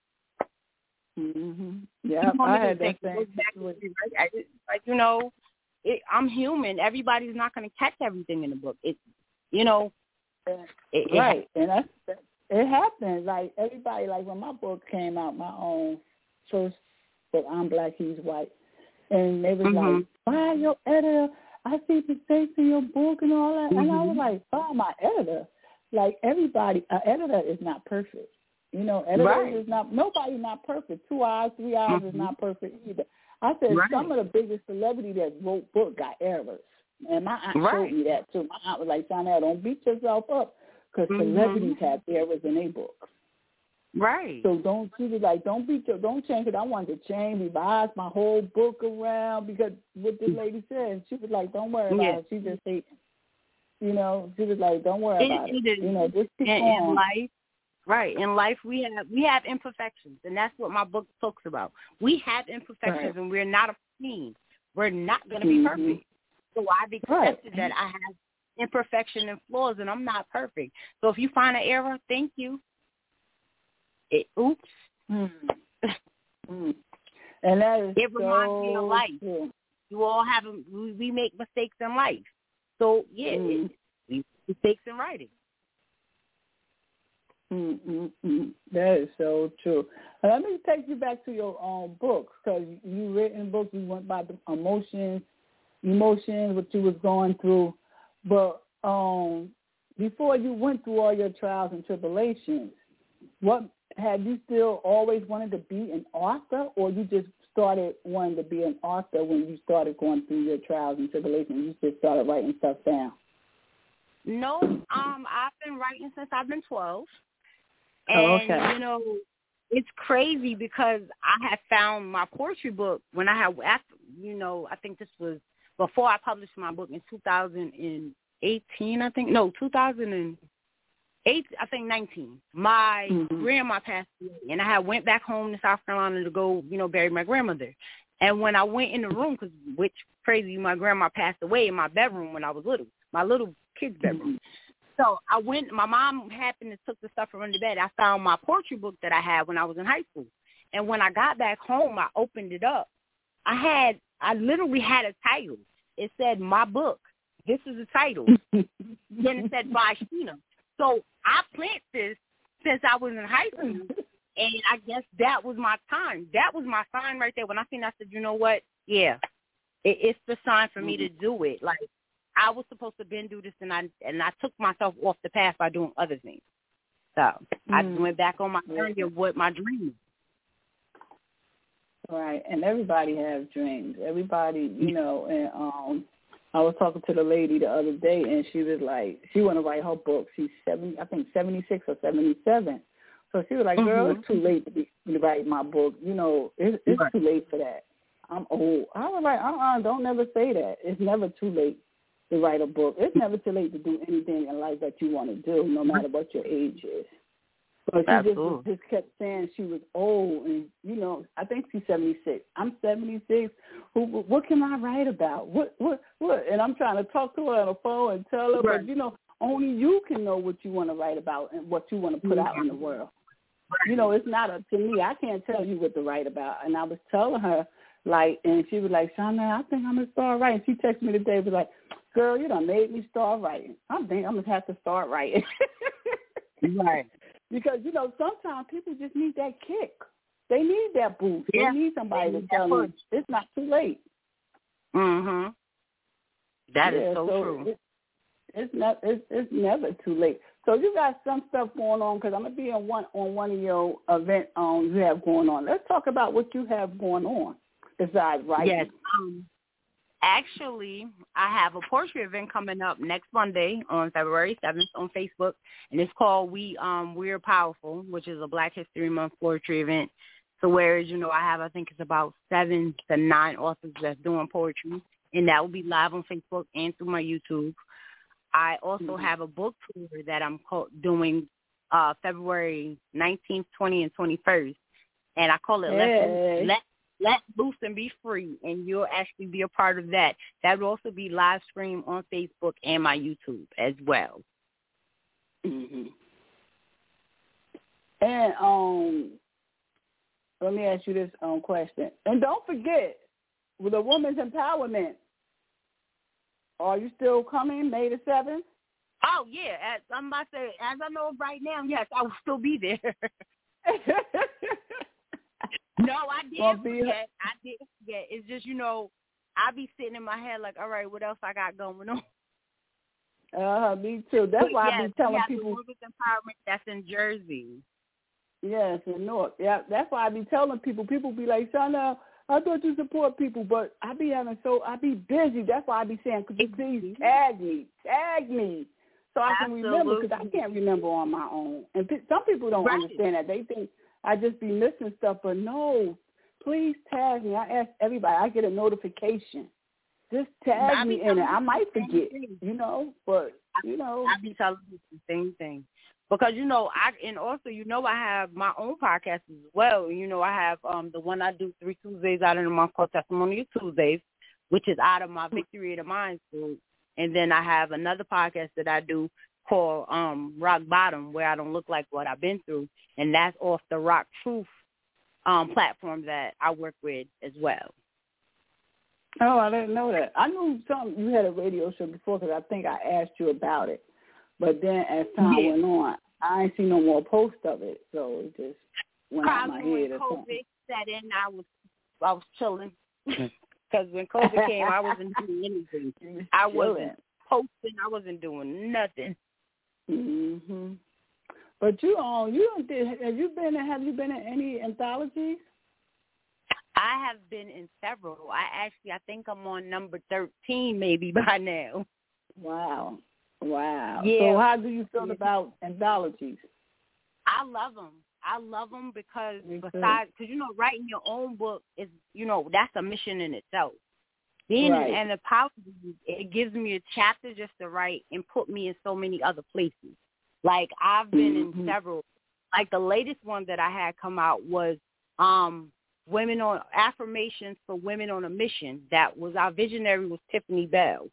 Speaker 2: Mm-hmm. Yeah, I had that same situation.
Speaker 3: Like, you know, it, I'm human. Everybody's not going to catch everything in the book. It, you know, it,
Speaker 2: right.
Speaker 3: It,
Speaker 2: and that's, that, it happened. Like, everybody, like, when my book came out, my own first book, I'm Black, He's White, and they was mm-hmm. like, why your editor? I see mistakes in your book and all that. Mm-hmm. And I was like, oh, my editor. Like, everybody, an editor is not perfect. You know, editors
Speaker 3: right.
Speaker 2: is not, nobody's not perfect. Two hours, three hours mm-hmm. is not perfect either. I said right. some of the biggest celebrities that wrote books got errors. And my aunt right. showed me that, too. My aunt was like, Chanel, don't beat yourself up, because mm-hmm. celebrities have errors in their books.
Speaker 3: Right.
Speaker 2: So don't, she was like, don't beat your, don't change it. I wanted to change, revise my whole book around, because what this lady said, she was like, don't worry about yeah. it. She just hating. You know, she was like, don't worry
Speaker 3: it,
Speaker 2: about it.
Speaker 3: it.
Speaker 2: You know, just keep
Speaker 3: in,
Speaker 2: on.
Speaker 3: In life, right. In life, we have we have imperfections, and that's what my book talks about. We have imperfections, right. and we're not a machine. We're not going to be mm-hmm. perfect. So I've accepted right. that I have imperfection and flaws, and I'm not perfect. So if you find an error, thank you. It, oops.
Speaker 2: Mm-hmm. mm-hmm. And that is
Speaker 3: it reminds
Speaker 2: so
Speaker 3: me of life.
Speaker 2: True.
Speaker 3: You all have we, we make mistakes in life. So yeah, mm-hmm. it, we mistakes in writing.
Speaker 2: Mm-mm-mm. That is so true. And let me take you back to your own books, because you written books, you went by the emotions, emotions, what you was going through. But um, before you went through all your trials and tribulations, what had you still always wanted to be an author, or you just started wanting to be an author when you started going through your trials and tribulations? You just started writing stuff down.
Speaker 3: No, um, I've been writing since I've been twelve. And,
Speaker 2: oh, okay.
Speaker 3: you know, it's crazy because I had found my poetry book when I had, after, you know, I think this was before I published my book in two thousand eighteen, I think. No, two thousand eight, I think nineteen. My mm-hmm. grandma passed away, and I had went back home to South Carolina to go, you know, bury my grandmother. And when I went in the room, because which crazy, my grandma passed away in my bedroom when I was little, my little kid's bedroom. Mm-hmm. So I went, my mom happened to took the stuff from under the bed. I found my poetry book that I had when I was in high school. And when I got back home, I opened it up. I had, I literally had a title. It said, my book. This is the title. Then it said, by Sheena. So I planned this since I was in high school. And I guess that was my time. That was my sign right there. When I seen it, I said, you know what? Yeah, it, it's the sign for me to do it. Like, I was supposed to been do this, and I and I took myself off the path by doing other things. So mm. I went back on my journey of what my dream is.
Speaker 2: Right, and everybody has dreams. Everybody, you know, and um, I was talking to the lady the other day, and she was like, she want to write her book. She's seventy, I think seventy-six or seventy-seven. So she was like, girl, mm-hmm. it's too late to be to write my book. You know, it's, it's right. too late for that. I'm old. I was like, uh-uh, don't never say that. It's never too late to write a book. It's never too late to do anything in life that you want to do, no matter what your age is. But she just, just kept saying she was old, and, you know, I think she's seventy-six. I'm seventy-six. Who, what can I write about? What, what, what? And I'm trying to talk to her on the phone and tell her, right. but, you know, only you can know what you want to write about and what you want to put out in the world. You know, it's not up to me. I can't tell you what to write about. And I was telling her, like, and she was like, Shauna, I think I'm going to start writing. She texted me today, was like, girl, you done made me start writing. I think I'm going to have to start writing.
Speaker 3: Right.
Speaker 2: Because, you know, sometimes people just need that kick. They need that boost. Yeah. They need somebody they need to tell them it's not too late.
Speaker 3: Mm-hmm. That
Speaker 2: yeah,
Speaker 3: is so,
Speaker 2: so
Speaker 3: true.
Speaker 2: It, it's not it's, it's never too late. So you got some stuff going on because I'm gonna be on one on one of your event um you have going on. Let's talk about what you have going on besides writing.
Speaker 3: Yes. Um, actually, I have a poetry event coming up next Monday on February seventh on Facebook, and it's called We Um We're Powerful, which is a Black History Month poetry event. So whereas, you know, I have, I think it's about seven to nine authors that's doing poetry, and that will be live on Facebook and through my YouTube. I also mm-hmm. have a book tour that I'm co- doing uh, February nineteenth, twentieth, and twenty-first, and I call it
Speaker 2: hey.
Speaker 3: Let, Let Loose and Be Free, and you'll actually be a part of that. That will also be live streamed on Facebook and my YouTube as well.
Speaker 2: Mm-hmm. And um, let me ask you this um, question. And don't forget, with the women's empowerment, are you still coming May the seventh?
Speaker 3: Oh, yeah. As, I'm about to say, as I know right now, yes, I will still be there. No, I did forget. I did forget. It's just, you know, I be sitting in my head like, all right, what else I got going on?
Speaker 2: Uh, me too. That's
Speaker 3: but
Speaker 2: why
Speaker 3: yes,
Speaker 2: I be telling
Speaker 3: we have
Speaker 2: people.
Speaker 3: The women's empowerment that's in Jersey.
Speaker 2: Yes, in Newark. Yeah, that's why I be telling people. People be like, Shana, I thought you support people, but I be having so I be busy. That's why I be saying, could you please tag me, tag me, so I can
Speaker 3: Absolutely.
Speaker 2: remember, because I can't remember on my own. And p- some people don't
Speaker 3: right.
Speaker 2: understand that. They think I just be missing stuff, but no, please tag me. I ask everybody. I get a notification. Just tag me in it. I might forget, you know, but you know,
Speaker 3: I be telling you the same thing. Because, you know, I and also, you know, I have my own podcast as well. You know, I have um the one I do three Tuesdays out of the month called Testimonial Tuesdays, which is out of my Victory of the Minds group. And then I have another podcast that I do called um Rock Bottom, where I don't look like what I've been through. And that's off the Rock Truth um platform that I work with as well.
Speaker 2: Oh, I didn't know that. I knew some you had a radio show before because I think I asked you about it. But then as time
Speaker 3: yeah.
Speaker 2: went on, I ain't seen no more posts of it, so it just went out my head.
Speaker 3: Probably when COVID set in, I was I was chilling because when COVID came, I wasn't doing anything. I wasn't posting. I wasn't doing nothing.
Speaker 2: Mhm. But you um you did have you been have you been in any anthologies?
Speaker 3: I have been in several. I actually I think I'm on number thirteen maybe by now.
Speaker 2: Wow. Wow.
Speaker 3: Yeah.
Speaker 2: So how do you feel about anthologies?
Speaker 3: I love them. I love them because besides, because, you know, writing your own book is, you know, that's a mission in itself. Being
Speaker 2: right.
Speaker 3: an anthology, it gives me a chapter just to write and put me in so many other places. Like, I've been mm-hmm. in several. Like, the latest one that I had come out was um, Women on Affirmations for Women on a Mission. That was, our visionary was Tiffany Bell.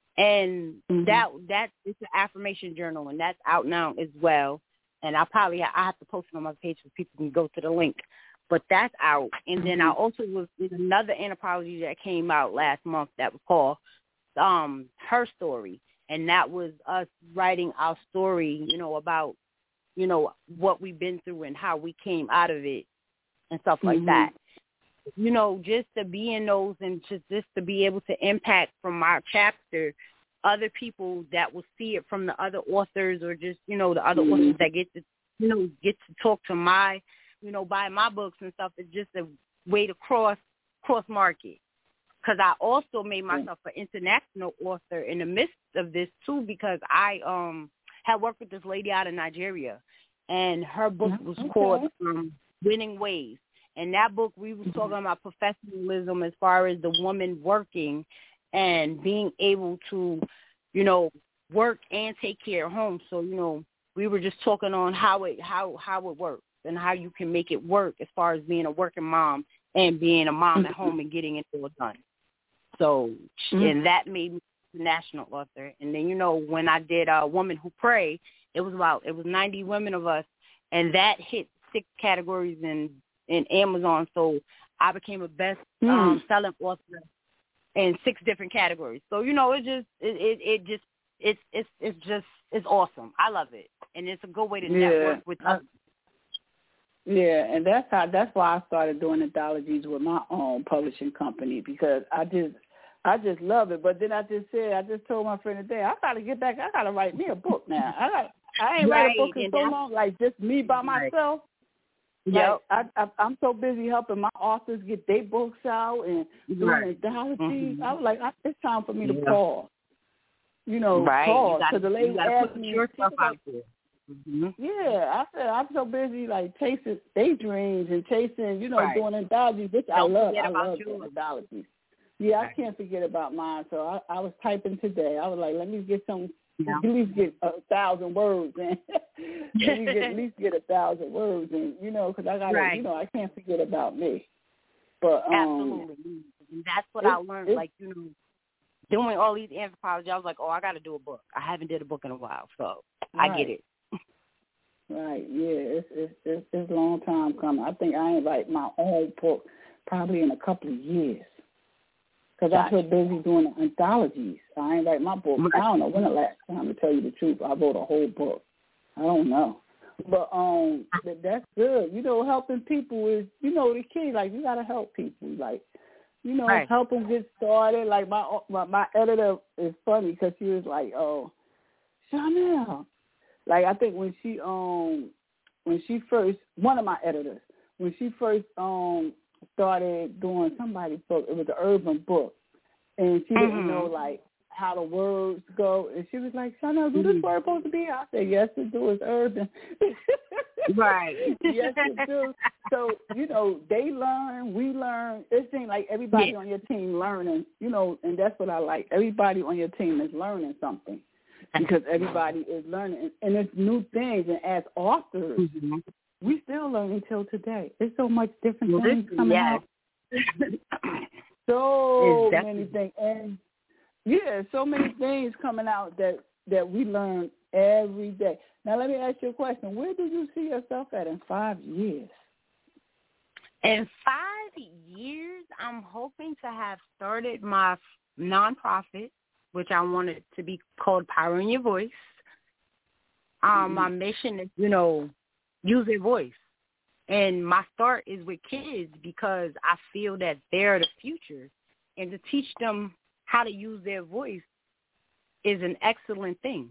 Speaker 3: And mm-hmm. that that is an affirmation journal, and that's out now as well. And I probably I have to post it on my page so people can go to the link. But that's out. And mm-hmm. then I also was in another anthology that came out last month that was called um, Her Story, and that was us writing our story, you know, about you know what we've been through and how we came out of it and stuff like mm-hmm. that. You know, just to be in those and just, just to be able to impact from our chapter other people that will see it from the other authors or just, you know, the other mm-hmm. authors that get to, you know, get to talk to my, you know, buy my books and stuff. It's just a way to cross, cross market. Because I also made myself an international author in the midst of this, too, because I um had worked with this lady out of Nigeria, and her book was okay. called um, Winning Ways. And that book, we were talking about professionalism as far as the woman working and being able to, you know, work and take care of home. So, you know, we were just talking on how it how how it works and how you can make it work as far as being a working mom and being a mom at home and getting it all done. So, mm-hmm. and that made me a national author. And then, you know, when I did uh, Women Who Pray, it was about, it was ninety women of us, and that hit six categories in in Amazon, so I became a best mm. um, selling author in six different categories. So you know, it just it, it it just it's it's it's just it's awesome. I love it, and it's a good way to
Speaker 2: yeah.
Speaker 3: network with others.
Speaker 2: Yeah, and that's how that's why I started doing anthologies with my own publishing company, because I just I just love it. But then I just said, I just told my friend today, I got to get back. I got to write me a book now. I got. I ain't
Speaker 3: right.
Speaker 2: write a book in so long, like just me by myself.
Speaker 3: Yep.
Speaker 2: Like, I, I, I'm so busy helping my authors get their books out and doing right. anthologies. Mm-hmm. I was like, I, it's time for me to yeah. pause. You know,
Speaker 3: right.
Speaker 2: pause. Because the lady asked
Speaker 3: put
Speaker 2: me,
Speaker 3: yourself
Speaker 2: like,
Speaker 3: out there. Mm-hmm.
Speaker 2: Yeah, I said I'm so busy like chasing daydreams and chasing, you know,
Speaker 3: right.
Speaker 2: doing anthologies, which
Speaker 3: Don't
Speaker 2: I love.
Speaker 3: I
Speaker 2: love
Speaker 3: doing
Speaker 2: anthologies. Yeah,
Speaker 3: right.
Speaker 2: I can't forget about mine. So I, I was typing today. I was like, let me get some.
Speaker 3: Yeah.
Speaker 2: At least get a thousand words in. Let me get, at least get a thousand words in, you know, because I got to,
Speaker 3: right.
Speaker 2: you know, I can't forget about me. But um,
Speaker 3: Absolutely. And that's what I learned, like, you know, doing all these anthropology. I was like, oh, I got to do a book. I haven't did a book in a while, so
Speaker 2: right.
Speaker 3: I get it.
Speaker 2: Right, yeah, it's, it's, it's, it's a long time coming. I think I ain't write my own book probably in a couple of years. Because I'm so busy doing anthologies. I ain't write my book. I don't know when the last time, to tell you the truth, I wrote a whole book. I don't know. But um, but that's good. You know, helping people is, you know, the key. Like, you got to help people. Like, you know,
Speaker 3: right.
Speaker 2: help them get started. Like, my my, my editor is funny because she was like, oh, Chanel. Like, I think when she, um, when she first, one of my editors, when she first um started doing somebody's book, it was an urban book, and she didn't
Speaker 3: mm-hmm.
Speaker 2: know, like, how the words go, and she was like, Chanel, do this mm-hmm. word supposed to be? I said, yes, it do, it's urban.
Speaker 3: Right.
Speaker 2: Yes, it do. So, you know, they learn, we learn. It seems like everybody yeah. on your team learning, you know, and that's what I like. Everybody on your team is learning something because everybody is learning, and it's new things, and as authors, mm-hmm. we still learn until today. There's so much different well, things coming
Speaker 3: yes.
Speaker 2: out. So many things. And, yeah, so many things coming out that, that we learn every day. Now, let me ask you a question. Where do you see yourself at in five years?
Speaker 3: In five years, I'm hoping to have started my nonprofit, which I wanted to be called Powering Your Voice. Um, mm-hmm. My mission is, you know, use their voice. And my start is with kids because I feel that they're the future. And to teach them how to use their voice is an excellent thing.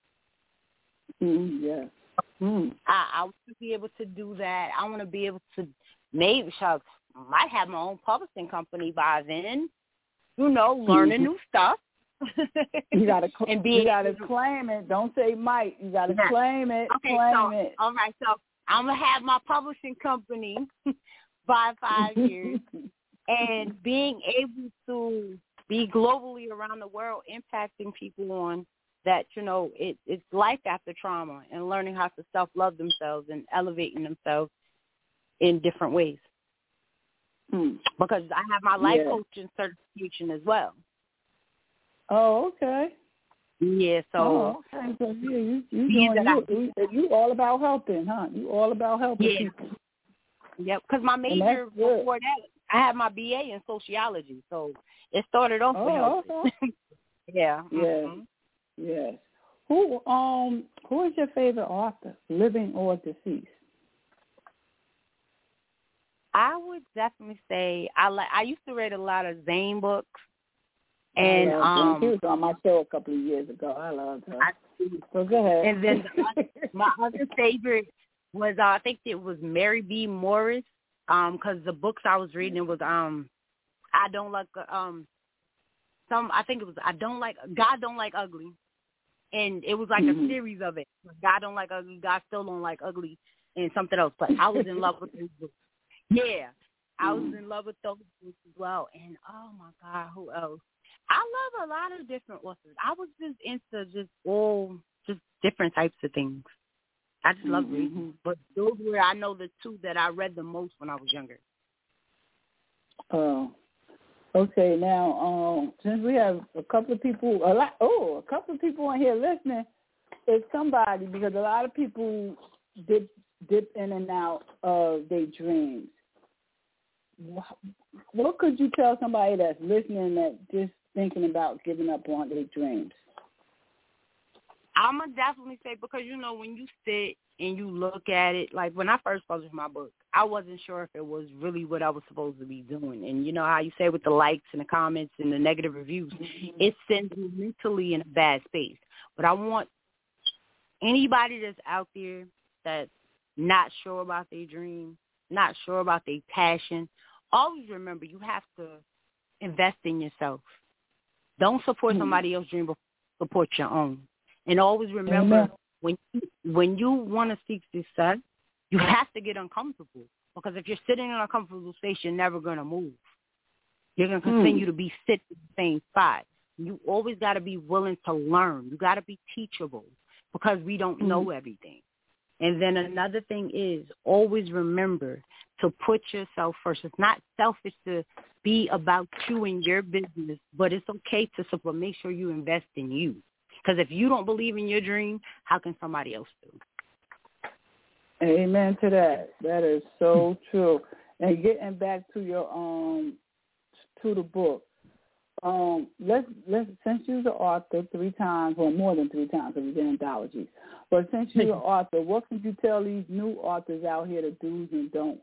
Speaker 2: Mm, yeah. Mm.
Speaker 3: I, I want to be able to do that. I want to be able to maybe I might have my own publishing company by then. You know, learning mm-hmm. new stuff.
Speaker 2: You gotta
Speaker 3: and be
Speaker 2: you gotta to, claim it. Don't say might. You gotta yeah. claim it.
Speaker 3: Okay,
Speaker 2: claim
Speaker 3: so
Speaker 2: it.
Speaker 3: all right, so I'm gonna have my publishing company by five years, and being able to be globally around the world, impacting people on that. You know, it, it's life after trauma, and learning how to self-love themselves and elevating themselves in different ways.
Speaker 2: Hmm.
Speaker 3: Because I have my life
Speaker 2: yeah.
Speaker 3: coaching certification as well.
Speaker 2: Oh, okay.
Speaker 3: Yeah, so,
Speaker 2: oh, okay. so yeah, you you, doing, you, you you all about helping, huh? You all about helping
Speaker 3: yeah.
Speaker 2: people.
Speaker 3: Yep, because my major before that, I had my B A in sociology, so it started off
Speaker 2: oh,
Speaker 3: with helping.
Speaker 2: Okay.
Speaker 3: yeah.
Speaker 2: Yes.
Speaker 3: Mm-hmm.
Speaker 2: Yes. Who um who is your favorite author, living or deceased?
Speaker 3: I would definitely say I like. I used to read a lot of Zane books. And um,
Speaker 2: she was on my show a couple of years ago. I loved her. I, so go ahead.
Speaker 3: And then the, my other favorite was uh, I think it was Mary B. Morris, um, because the books I was reading was um, I don't like um, some I think it was I don't like God don't like ugly, and it was like mm-hmm. a series of it. God don't like ugly, God still don't like ugly, and something else. But I was in love with those books. Yeah, I was in love with those books as well. And oh my God, who else? I love a lot of different authors. I was just into just all, just different types of things. I just love mm-hmm. reading. But those were, I know, the two that I read the most when I was younger.
Speaker 2: Oh, okay. Now, um, since we have a couple of people, a lot, oh, a couple of people on here listening, it's somebody, because a lot of people dip, dip in and out of their dreams. What could you tell somebody that's listening that just thinking about giving up on their dreams?
Speaker 3: I'm going to definitely say, because, you know, when you sit and you look at it, like when I first published my book, I wasn't sure if it was really what I was supposed to be doing. And you know how you say with the likes and the comments and the negative reviews, it sends me mentally in a bad space. But I want anybody that's out there that's not sure about their dream, not sure about their passion, always remember you have to invest in yourself. Don't support somebody else's dream, but support your own. And always remember, Amen. when you, when you want to seek success, you have to get uncomfortable. Because if you're sitting in a comfortable space, you're never going to move. You're going to continue mm. to be sitting in the same spot. You always got to be willing to learn. You got to be teachable because we don't mm. know everything. And then another thing is always remember to put yourself first. It's not selfish to be about you and your business, but it's okay to support. Make sure you invest in you. Because if you don't believe in your dream, how can somebody else do?
Speaker 2: Amen to that. That is so true. And getting back to your um to the book, um, let's let's since you're the author three times, or more than three times, because it's an anthology. But since you're the author, what can you tell these new authors out here the do's and don'ts?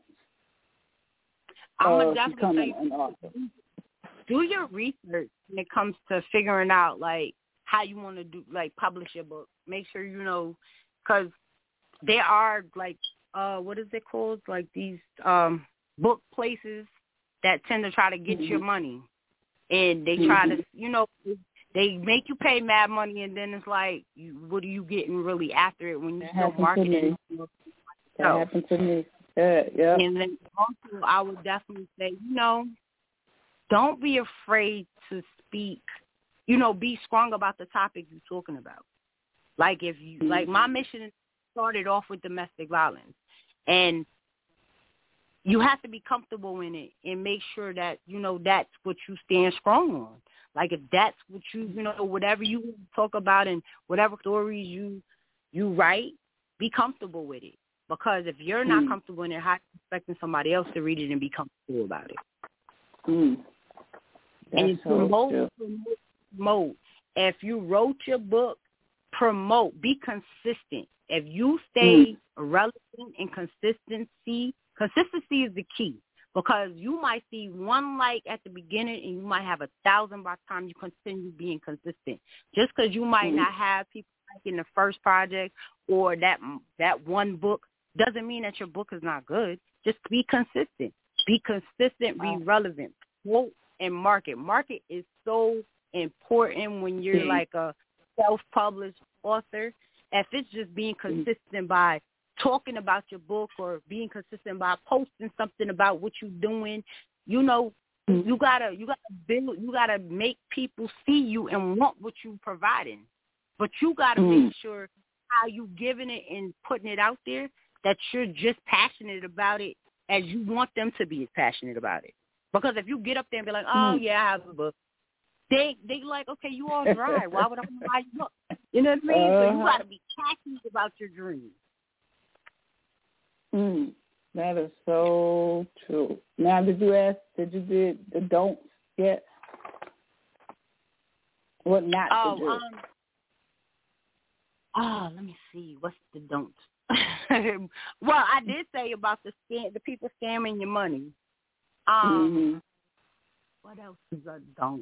Speaker 3: I'm
Speaker 2: uh,
Speaker 3: gonna definitely say, an author. Do your research when it comes to figuring out like how you want to do like publish your book. Make sure you know, because there are like uh what is it called? Like these um book places that tend to try to get mm-hmm. your money, and they try mm-hmm. to you know they make you pay mad money, and then it's like, you, what are you getting really after it when you still marketing?
Speaker 2: That so, happened to me. Yeah, yeah.
Speaker 3: And then also, I would definitely say, you know, don't be afraid to speak. You know, be strong about the topic you're talking about. Like if you mm-hmm. like my mission started off with domestic violence, and you have to be comfortable in it and make sure that, you know, that's what you stand strong on. Like if that's what you, you know, whatever you talk about and whatever stories you you write, be comfortable with it. Because if you're not mm. comfortable in it, how are you expecting somebody else to read it and be comfortable about it?
Speaker 2: Mm.
Speaker 3: And it's
Speaker 2: so
Speaker 3: promote, promote, promote. If you wrote your book, promote. Be consistent. If you stay mm. relevant and consistency, consistency is the key. Because you might see one like at the beginning and you might have a thousand by the time you continue being consistent. Just because you might mm. not have people liking the first project or that that one book doesn't mean that your book is not good. Just be consistent. Be consistent, be relevant. Quote and market. Market is so important when you're mm. like a self-published author. If it's just being consistent by talking about your book or being consistent by posting something about what you're doing, you know, mm-hmm. you gotta you gotta build, you gotta make people see you and want what you're providing. But you gotta mm-hmm. make sure how you giving it and putting it out there that you're just passionate about it as you want them to be as passionate about it. Because if you get up there and be like, oh mm-hmm. yeah, I have a book, they they like, okay, you all dry. Why would I want to buy your book? You know what I mean? Uh-huh. So you gotta be passionate about your dream.
Speaker 2: Mm, that is so true. Now, did you ask, did you did the don'ts yet? What not
Speaker 3: oh,
Speaker 2: to do?
Speaker 3: Um, oh, let me see. What's the don'ts? Well, I did say about the scam, the people scamming your money. Um, mm-hmm. What else is a don't?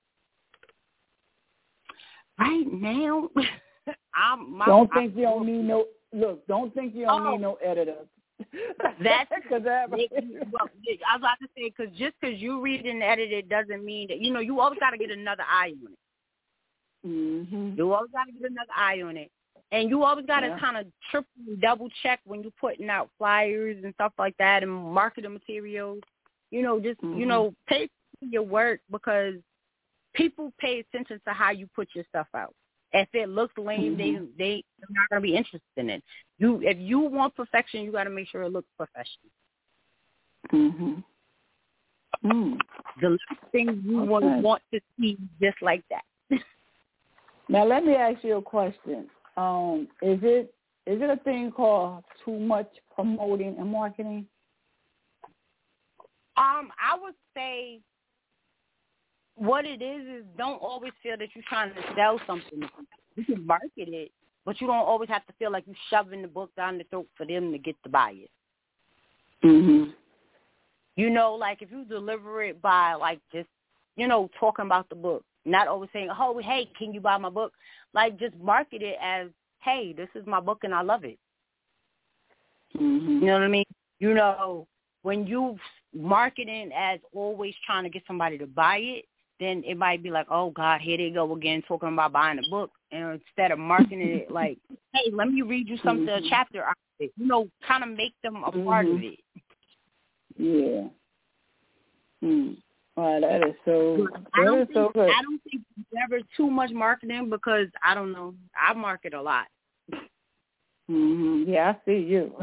Speaker 3: Right now, I'm. My,
Speaker 2: don't think
Speaker 3: I,
Speaker 2: you don't need no. Look, don't think you don't
Speaker 3: oh,
Speaker 2: need no editor.
Speaker 3: That's because that, well, I was about to say, because just because you read and edit it doesn't mean that, you know, you always got to get another eye on it.
Speaker 2: Mm-hmm.
Speaker 3: You always got to get another eye on it, and you always got to yeah. kind of triple and double check when you're putting out flyers and stuff like that and marketing materials. You know, just mm-hmm. you know, pay your work, because people pay attention to how you put your stuff out. If it looks lame, mm-hmm. they they they're not gonna be interested in it. You if you want perfection, you got to make sure it looks professional.
Speaker 2: Mhm. Mm.
Speaker 3: The last thing you okay. want want to see just like that.
Speaker 2: Now let me ask you a question. Um, is it is it a thing called too much promoting and marketing?
Speaker 3: Um, I would say what it is is don't always feel that you're trying to sell something. You can market it, but you don't always have to feel like you're shoving the book down the throat for them to get to buy it.
Speaker 2: Mhm.
Speaker 3: You know, like if you deliver it by like just, you know, talking about the book, not always saying, oh, hey, can you buy my book? Like just market it as, hey, this is my book and I love it.
Speaker 2: Mhm.
Speaker 3: You know what I mean? You know, when you marketing as always trying to get somebody to buy it, then it might be like, oh, God, here they go again talking about buying a book. And instead of marketing it like, hey, let me read you something,
Speaker 2: mm-hmm.
Speaker 3: a chapter out of it. You know, kind of make them a mm-hmm. part of it.
Speaker 2: Yeah. Mm. Wow, that is so,
Speaker 3: I
Speaker 2: that is
Speaker 3: think,
Speaker 2: so good.
Speaker 3: I don't think there's ever too much marketing because, I don't know, I market a lot.
Speaker 2: Mm-hmm. Yeah, I see you.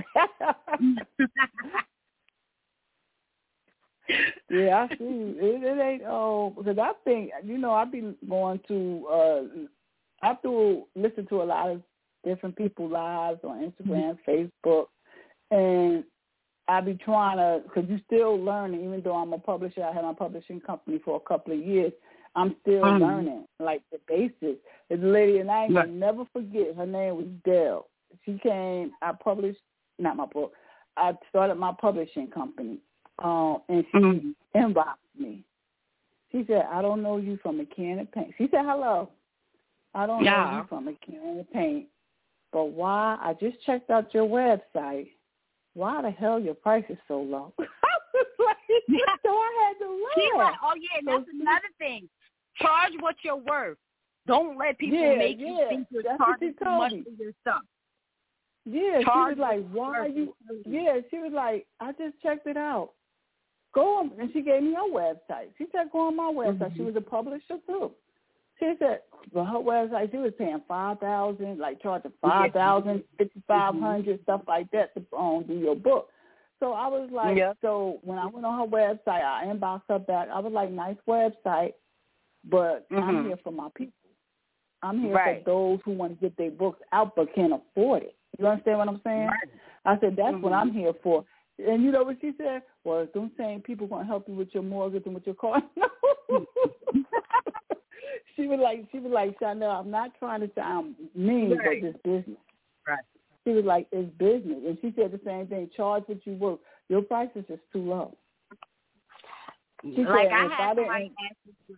Speaker 2: Yeah, I see you. It, it ain't, oh, because I think, you know, I've been going to, uh, I have to listen to a lot of different people's lives on Instagram, mm-hmm. Facebook, and I be trying to, because you're still learning, even though I'm a publisher, I had my publishing company for a couple of years, I'm still mm-hmm. learning, like the basics. There's a lady, and I ain't going to never forget, her name was Dell. She came, I published, not my book, I started my publishing company, um, and she mm-hmm. inboxed me. She said, I don't know you from a can of paint. She said, hello. I don't yeah. know you from a can of paint, but why, I just checked out your website. Why the hell your price is so low? I was like, so I had to laugh.
Speaker 3: Like, oh, yeah, that's so, another thing. Charge what you're worth. Don't let people
Speaker 2: yeah,
Speaker 3: make
Speaker 2: yeah.
Speaker 3: you think you're charging too much for your stuff.
Speaker 2: Yeah,
Speaker 3: Charge
Speaker 2: she was like, why are you, yeah, she was like, I just checked it out. Go on, and she gave me her website. She said, go on my website. Mm-hmm. She was a publisher, too. She said, well, her website, she was paying five thousand dollars, like charging five thousand dollars, fifty-five hundred dollars, stuff like that to um, do your book. So I was like, yeah. so when I went on her website, I inboxed her back. I was like, nice website, but mm-hmm. I'm here for my people. I'm here right. for those who want to get their books out but can't afford it. You understand what I'm saying? Right. I said, that's mm-hmm. what I'm here for. And you know what she said? Well, them same people going to help you with your mortgage and with your car. She was like, she was like, Chanel, I'm not trying to sound mean, right. but it's business.
Speaker 3: Right.
Speaker 2: She was like, it's business. And she said the same thing, charge what you work. Your price is just too low. She
Speaker 3: like
Speaker 2: said,
Speaker 3: I
Speaker 2: if
Speaker 3: had
Speaker 2: I
Speaker 3: somebody ask me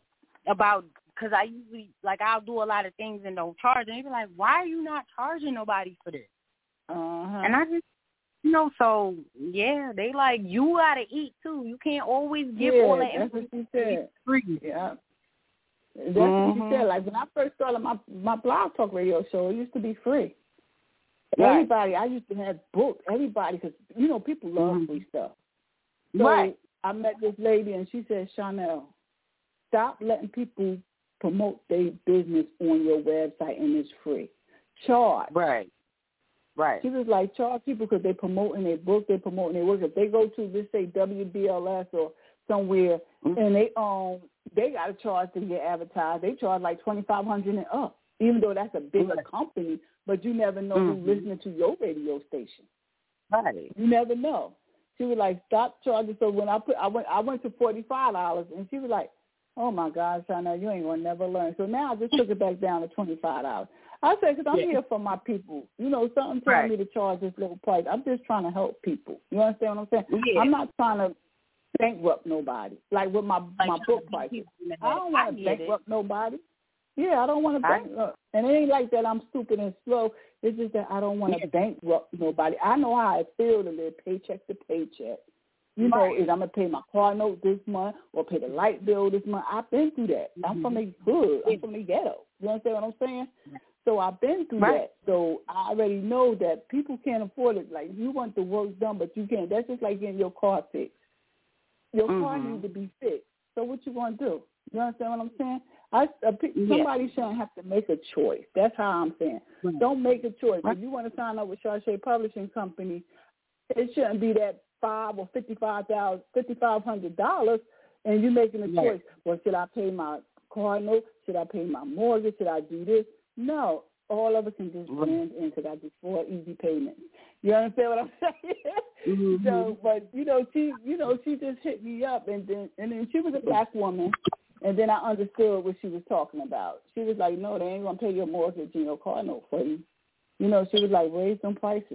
Speaker 3: about, because I usually, like I'll do a lot of things and don't charge. And they be like, why are you not charging nobody for this?
Speaker 2: Uh-huh.
Speaker 3: And I just, you know, so, yeah, they like, you got to eat, too. You can't always give
Speaker 2: yeah,
Speaker 3: all that
Speaker 2: that's what she said.
Speaker 3: Free.
Speaker 2: Yeah. That's
Speaker 3: mm-hmm.
Speaker 2: what she said. Like, when I first started my, my blog talk radio show, it used to be free.
Speaker 3: Right.
Speaker 2: Everybody, I used to have books. Everybody, because, you know, people love mm-hmm. free stuff. So
Speaker 3: right.
Speaker 2: I met this lady, and she said, Chanel, stop letting people promote their business on your website, and it's free. Charge.
Speaker 3: Right. Right.
Speaker 2: She was like, charge people because they're promoting their book, they're promoting their work. If they go to, let's say, W B L S or somewhere, mm-hmm. and they um they got to charge to get advertised, they charge like twenty-five hundred dollars and up, even though that's a bigger right. company, but you never know mm-hmm. who's listening to your radio station.
Speaker 3: Right.
Speaker 2: You never know. She was like, stop charging. So when I put, I went, I went to forty-five dollars, and she was like, oh, my God, Shana, you ain't going to never learn. So now I just took it back down to twenty-five dollars. I said, because I'm yeah. here for my people. You know, something telling
Speaker 3: right.
Speaker 2: me to charge this little price. I'm just trying to help people. You understand what I'm saying?
Speaker 3: Yeah.
Speaker 2: I'm not trying to bankrupt nobody. Like with my
Speaker 3: like
Speaker 2: my book prices. I don't want to bankrupt it. nobody. Yeah, I don't want to bankrupt. And it ain't like that I'm stupid and slow. It's just that I don't want to yeah. bankrupt nobody. I know how I feel to live paycheck to paycheck. You right. know, is I'm going to pay my car note this month or pay the light bill this month. I've been through that. Mm-hmm. I'm from the hood. I'm from the ghetto. You understand what I'm saying? So I've been through right. that. So I already know that people can't afford it. Like, you want the work done, but you can't. That's just like getting your car fixed. Your mm-hmm. car needs to be fixed. So what you going to do? You understand what I'm saying? I, a, somebody yeah. shouldn't have to make a choice. That's how I'm saying. Right. Don't make a choice. Right. If you want to sign up with Charche Publishing Company, it shouldn't be that five or fifty-five thousand, fifty-five hundred dollars, and you're making a right. choice. Well, should I pay my car note? Should I pay my mortgage? Should I do this? No, all of us can just blend in because I do four easy payments. You understand what I'm saying? Mm-hmm. So, but you know, she, you know, she just hit me up, and then, and then she was a black woman, and then I understood what she was talking about. She was like, "No, they ain't gonna pay your mortgage and your car note for you." You know, she was like, "Raise them prices up."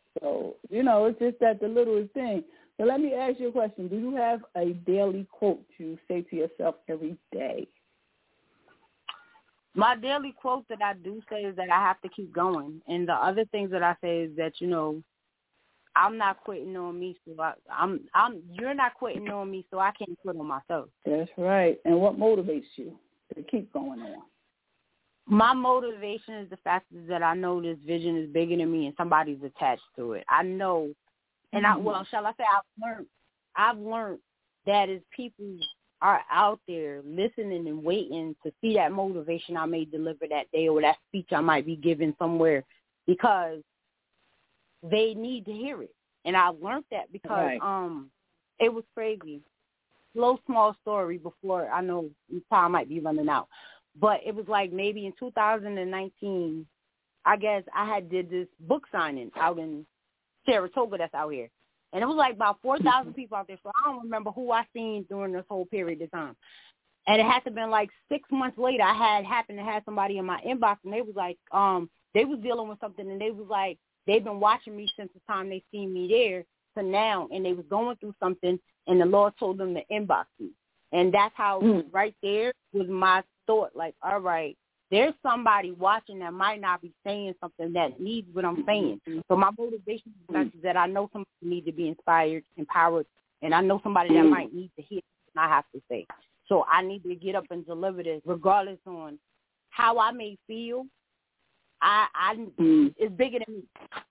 Speaker 2: So, you know, it's just that the littlest thing. So let me ask you a question. Do you have a daily quote you say to yourself every day?
Speaker 3: My daily quote that I do say is that I have to keep going. And the other things that I say is that, you know, I'm not quitting on me, so I, I'm, I'm, you're not quitting on me, so I can't quit on myself.
Speaker 2: That's right. And what motivates you to keep going on?
Speaker 3: My motivation is the fact that I know this vision is bigger than me and somebody's attached to it. I know, and I, well, shall I say I've learned, I've learned that as people are out there listening and waiting to see that motivation I may deliver that day or that speech I might be giving somewhere, because they need to hear it. And I learned that because right. um, it was crazy. Slow, small story before I know time might be running out. But it was like maybe in two thousand nineteen, I guess I had did this book signing out in Saratoga that's out here. And it was like about four thousand people out there, so I don't remember who I seen during this whole period of time. And it had to have been like six months later, I had happened to have somebody in my inbox, and they was like, um, they was dealing with something, and they was like, they've been watching me since the time they seen me there to now, and they was going through something, and the Lord told them to inbox me. And that's how mm. right there was my thought, like, all right, there's somebody watching that might not be saying something that needs what I'm saying. So my motivation is that I know somebody needs to be inspired, empowered, and I know somebody that might need to hear what I have to say. So I need to get up and deliver this regardless on how I may feel. I, I mm. It's bigger than me.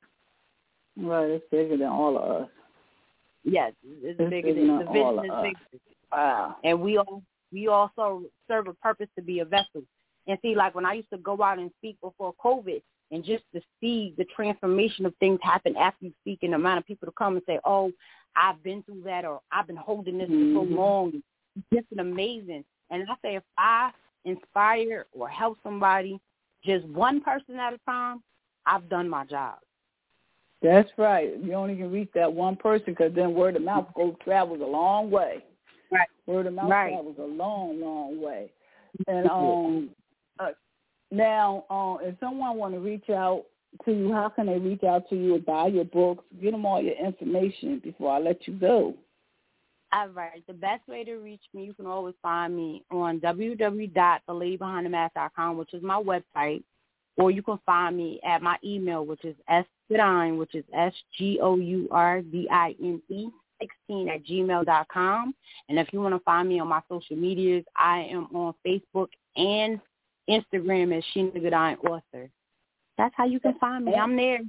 Speaker 2: Right, it's bigger than all of us.
Speaker 3: Yes, it's, it's bigger, bigger than, than the vision is bigger. Wow. And we all we also serve a purpose to be a vessel. And see, like when I used to go out and speak before COVID, and just to see the transformation of things happen after you speak, and the amount of people to come and say, oh, I've been through that, or I've been holding this mm-hmm. for so long. It's just amazing. And I say if I inspire or help somebody, just one person at a time, I've done my job.
Speaker 2: That's right. You only can reach that one person, because then word of mouth goes travels a long way.
Speaker 3: Right.
Speaker 2: Word of mouth
Speaker 3: right.
Speaker 2: travels a long, long way. And um, uh, now, uh, if someone want to reach out to you, how can they reach out to you or buy your books? Get them all your information before I let you go.
Speaker 3: All right. The best way to reach me, you can always find me on w w w dot the lady behind the mask dot com, which is my website, or you can find me at my email, which is sgourdine, which is S G O U R D I N E, sixteen at gmail dot com. And if you want to find me on my social medias, I am on Facebook and Instagram as Sheena Goodine Author. That's how you can find me. I'm there.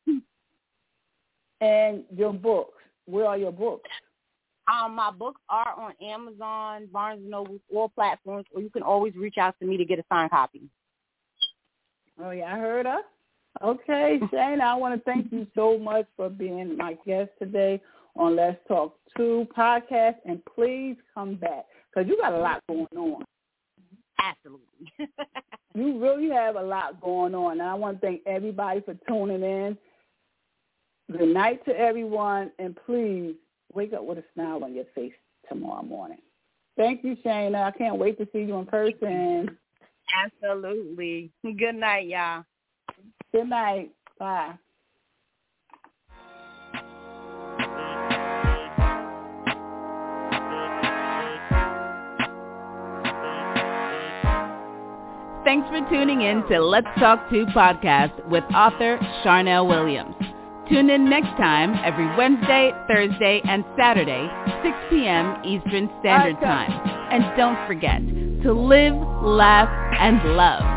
Speaker 2: And your books, where are your books?
Speaker 3: Um, my books are on Amazon, Barnes and Noble, all platforms, or you can always reach out to me to get a signed copy.
Speaker 2: Oh, yeah, I heard her. Okay, Shana, I want to thank you so much for being my guest today on Let's Talk two podcast, and please come back, because you got a lot going on.
Speaker 3: Absolutely.
Speaker 2: You really have a lot going on, and I want to thank everybody for tuning in. Good night to everyone, and please wake up with a smile on your face tomorrow morning. Thank you, Shana. I can't wait to see you in person.
Speaker 3: Absolutely. Good night, y'all.
Speaker 2: Good night. Bye.
Speaker 1: Thanks for tuning in to Let's Talk two podcast with author Sharnell Williams. Tune in next time every Wednesday, Thursday, and Saturday, six p.m. Eastern Standard Time. And don't forget to live, laugh, and love.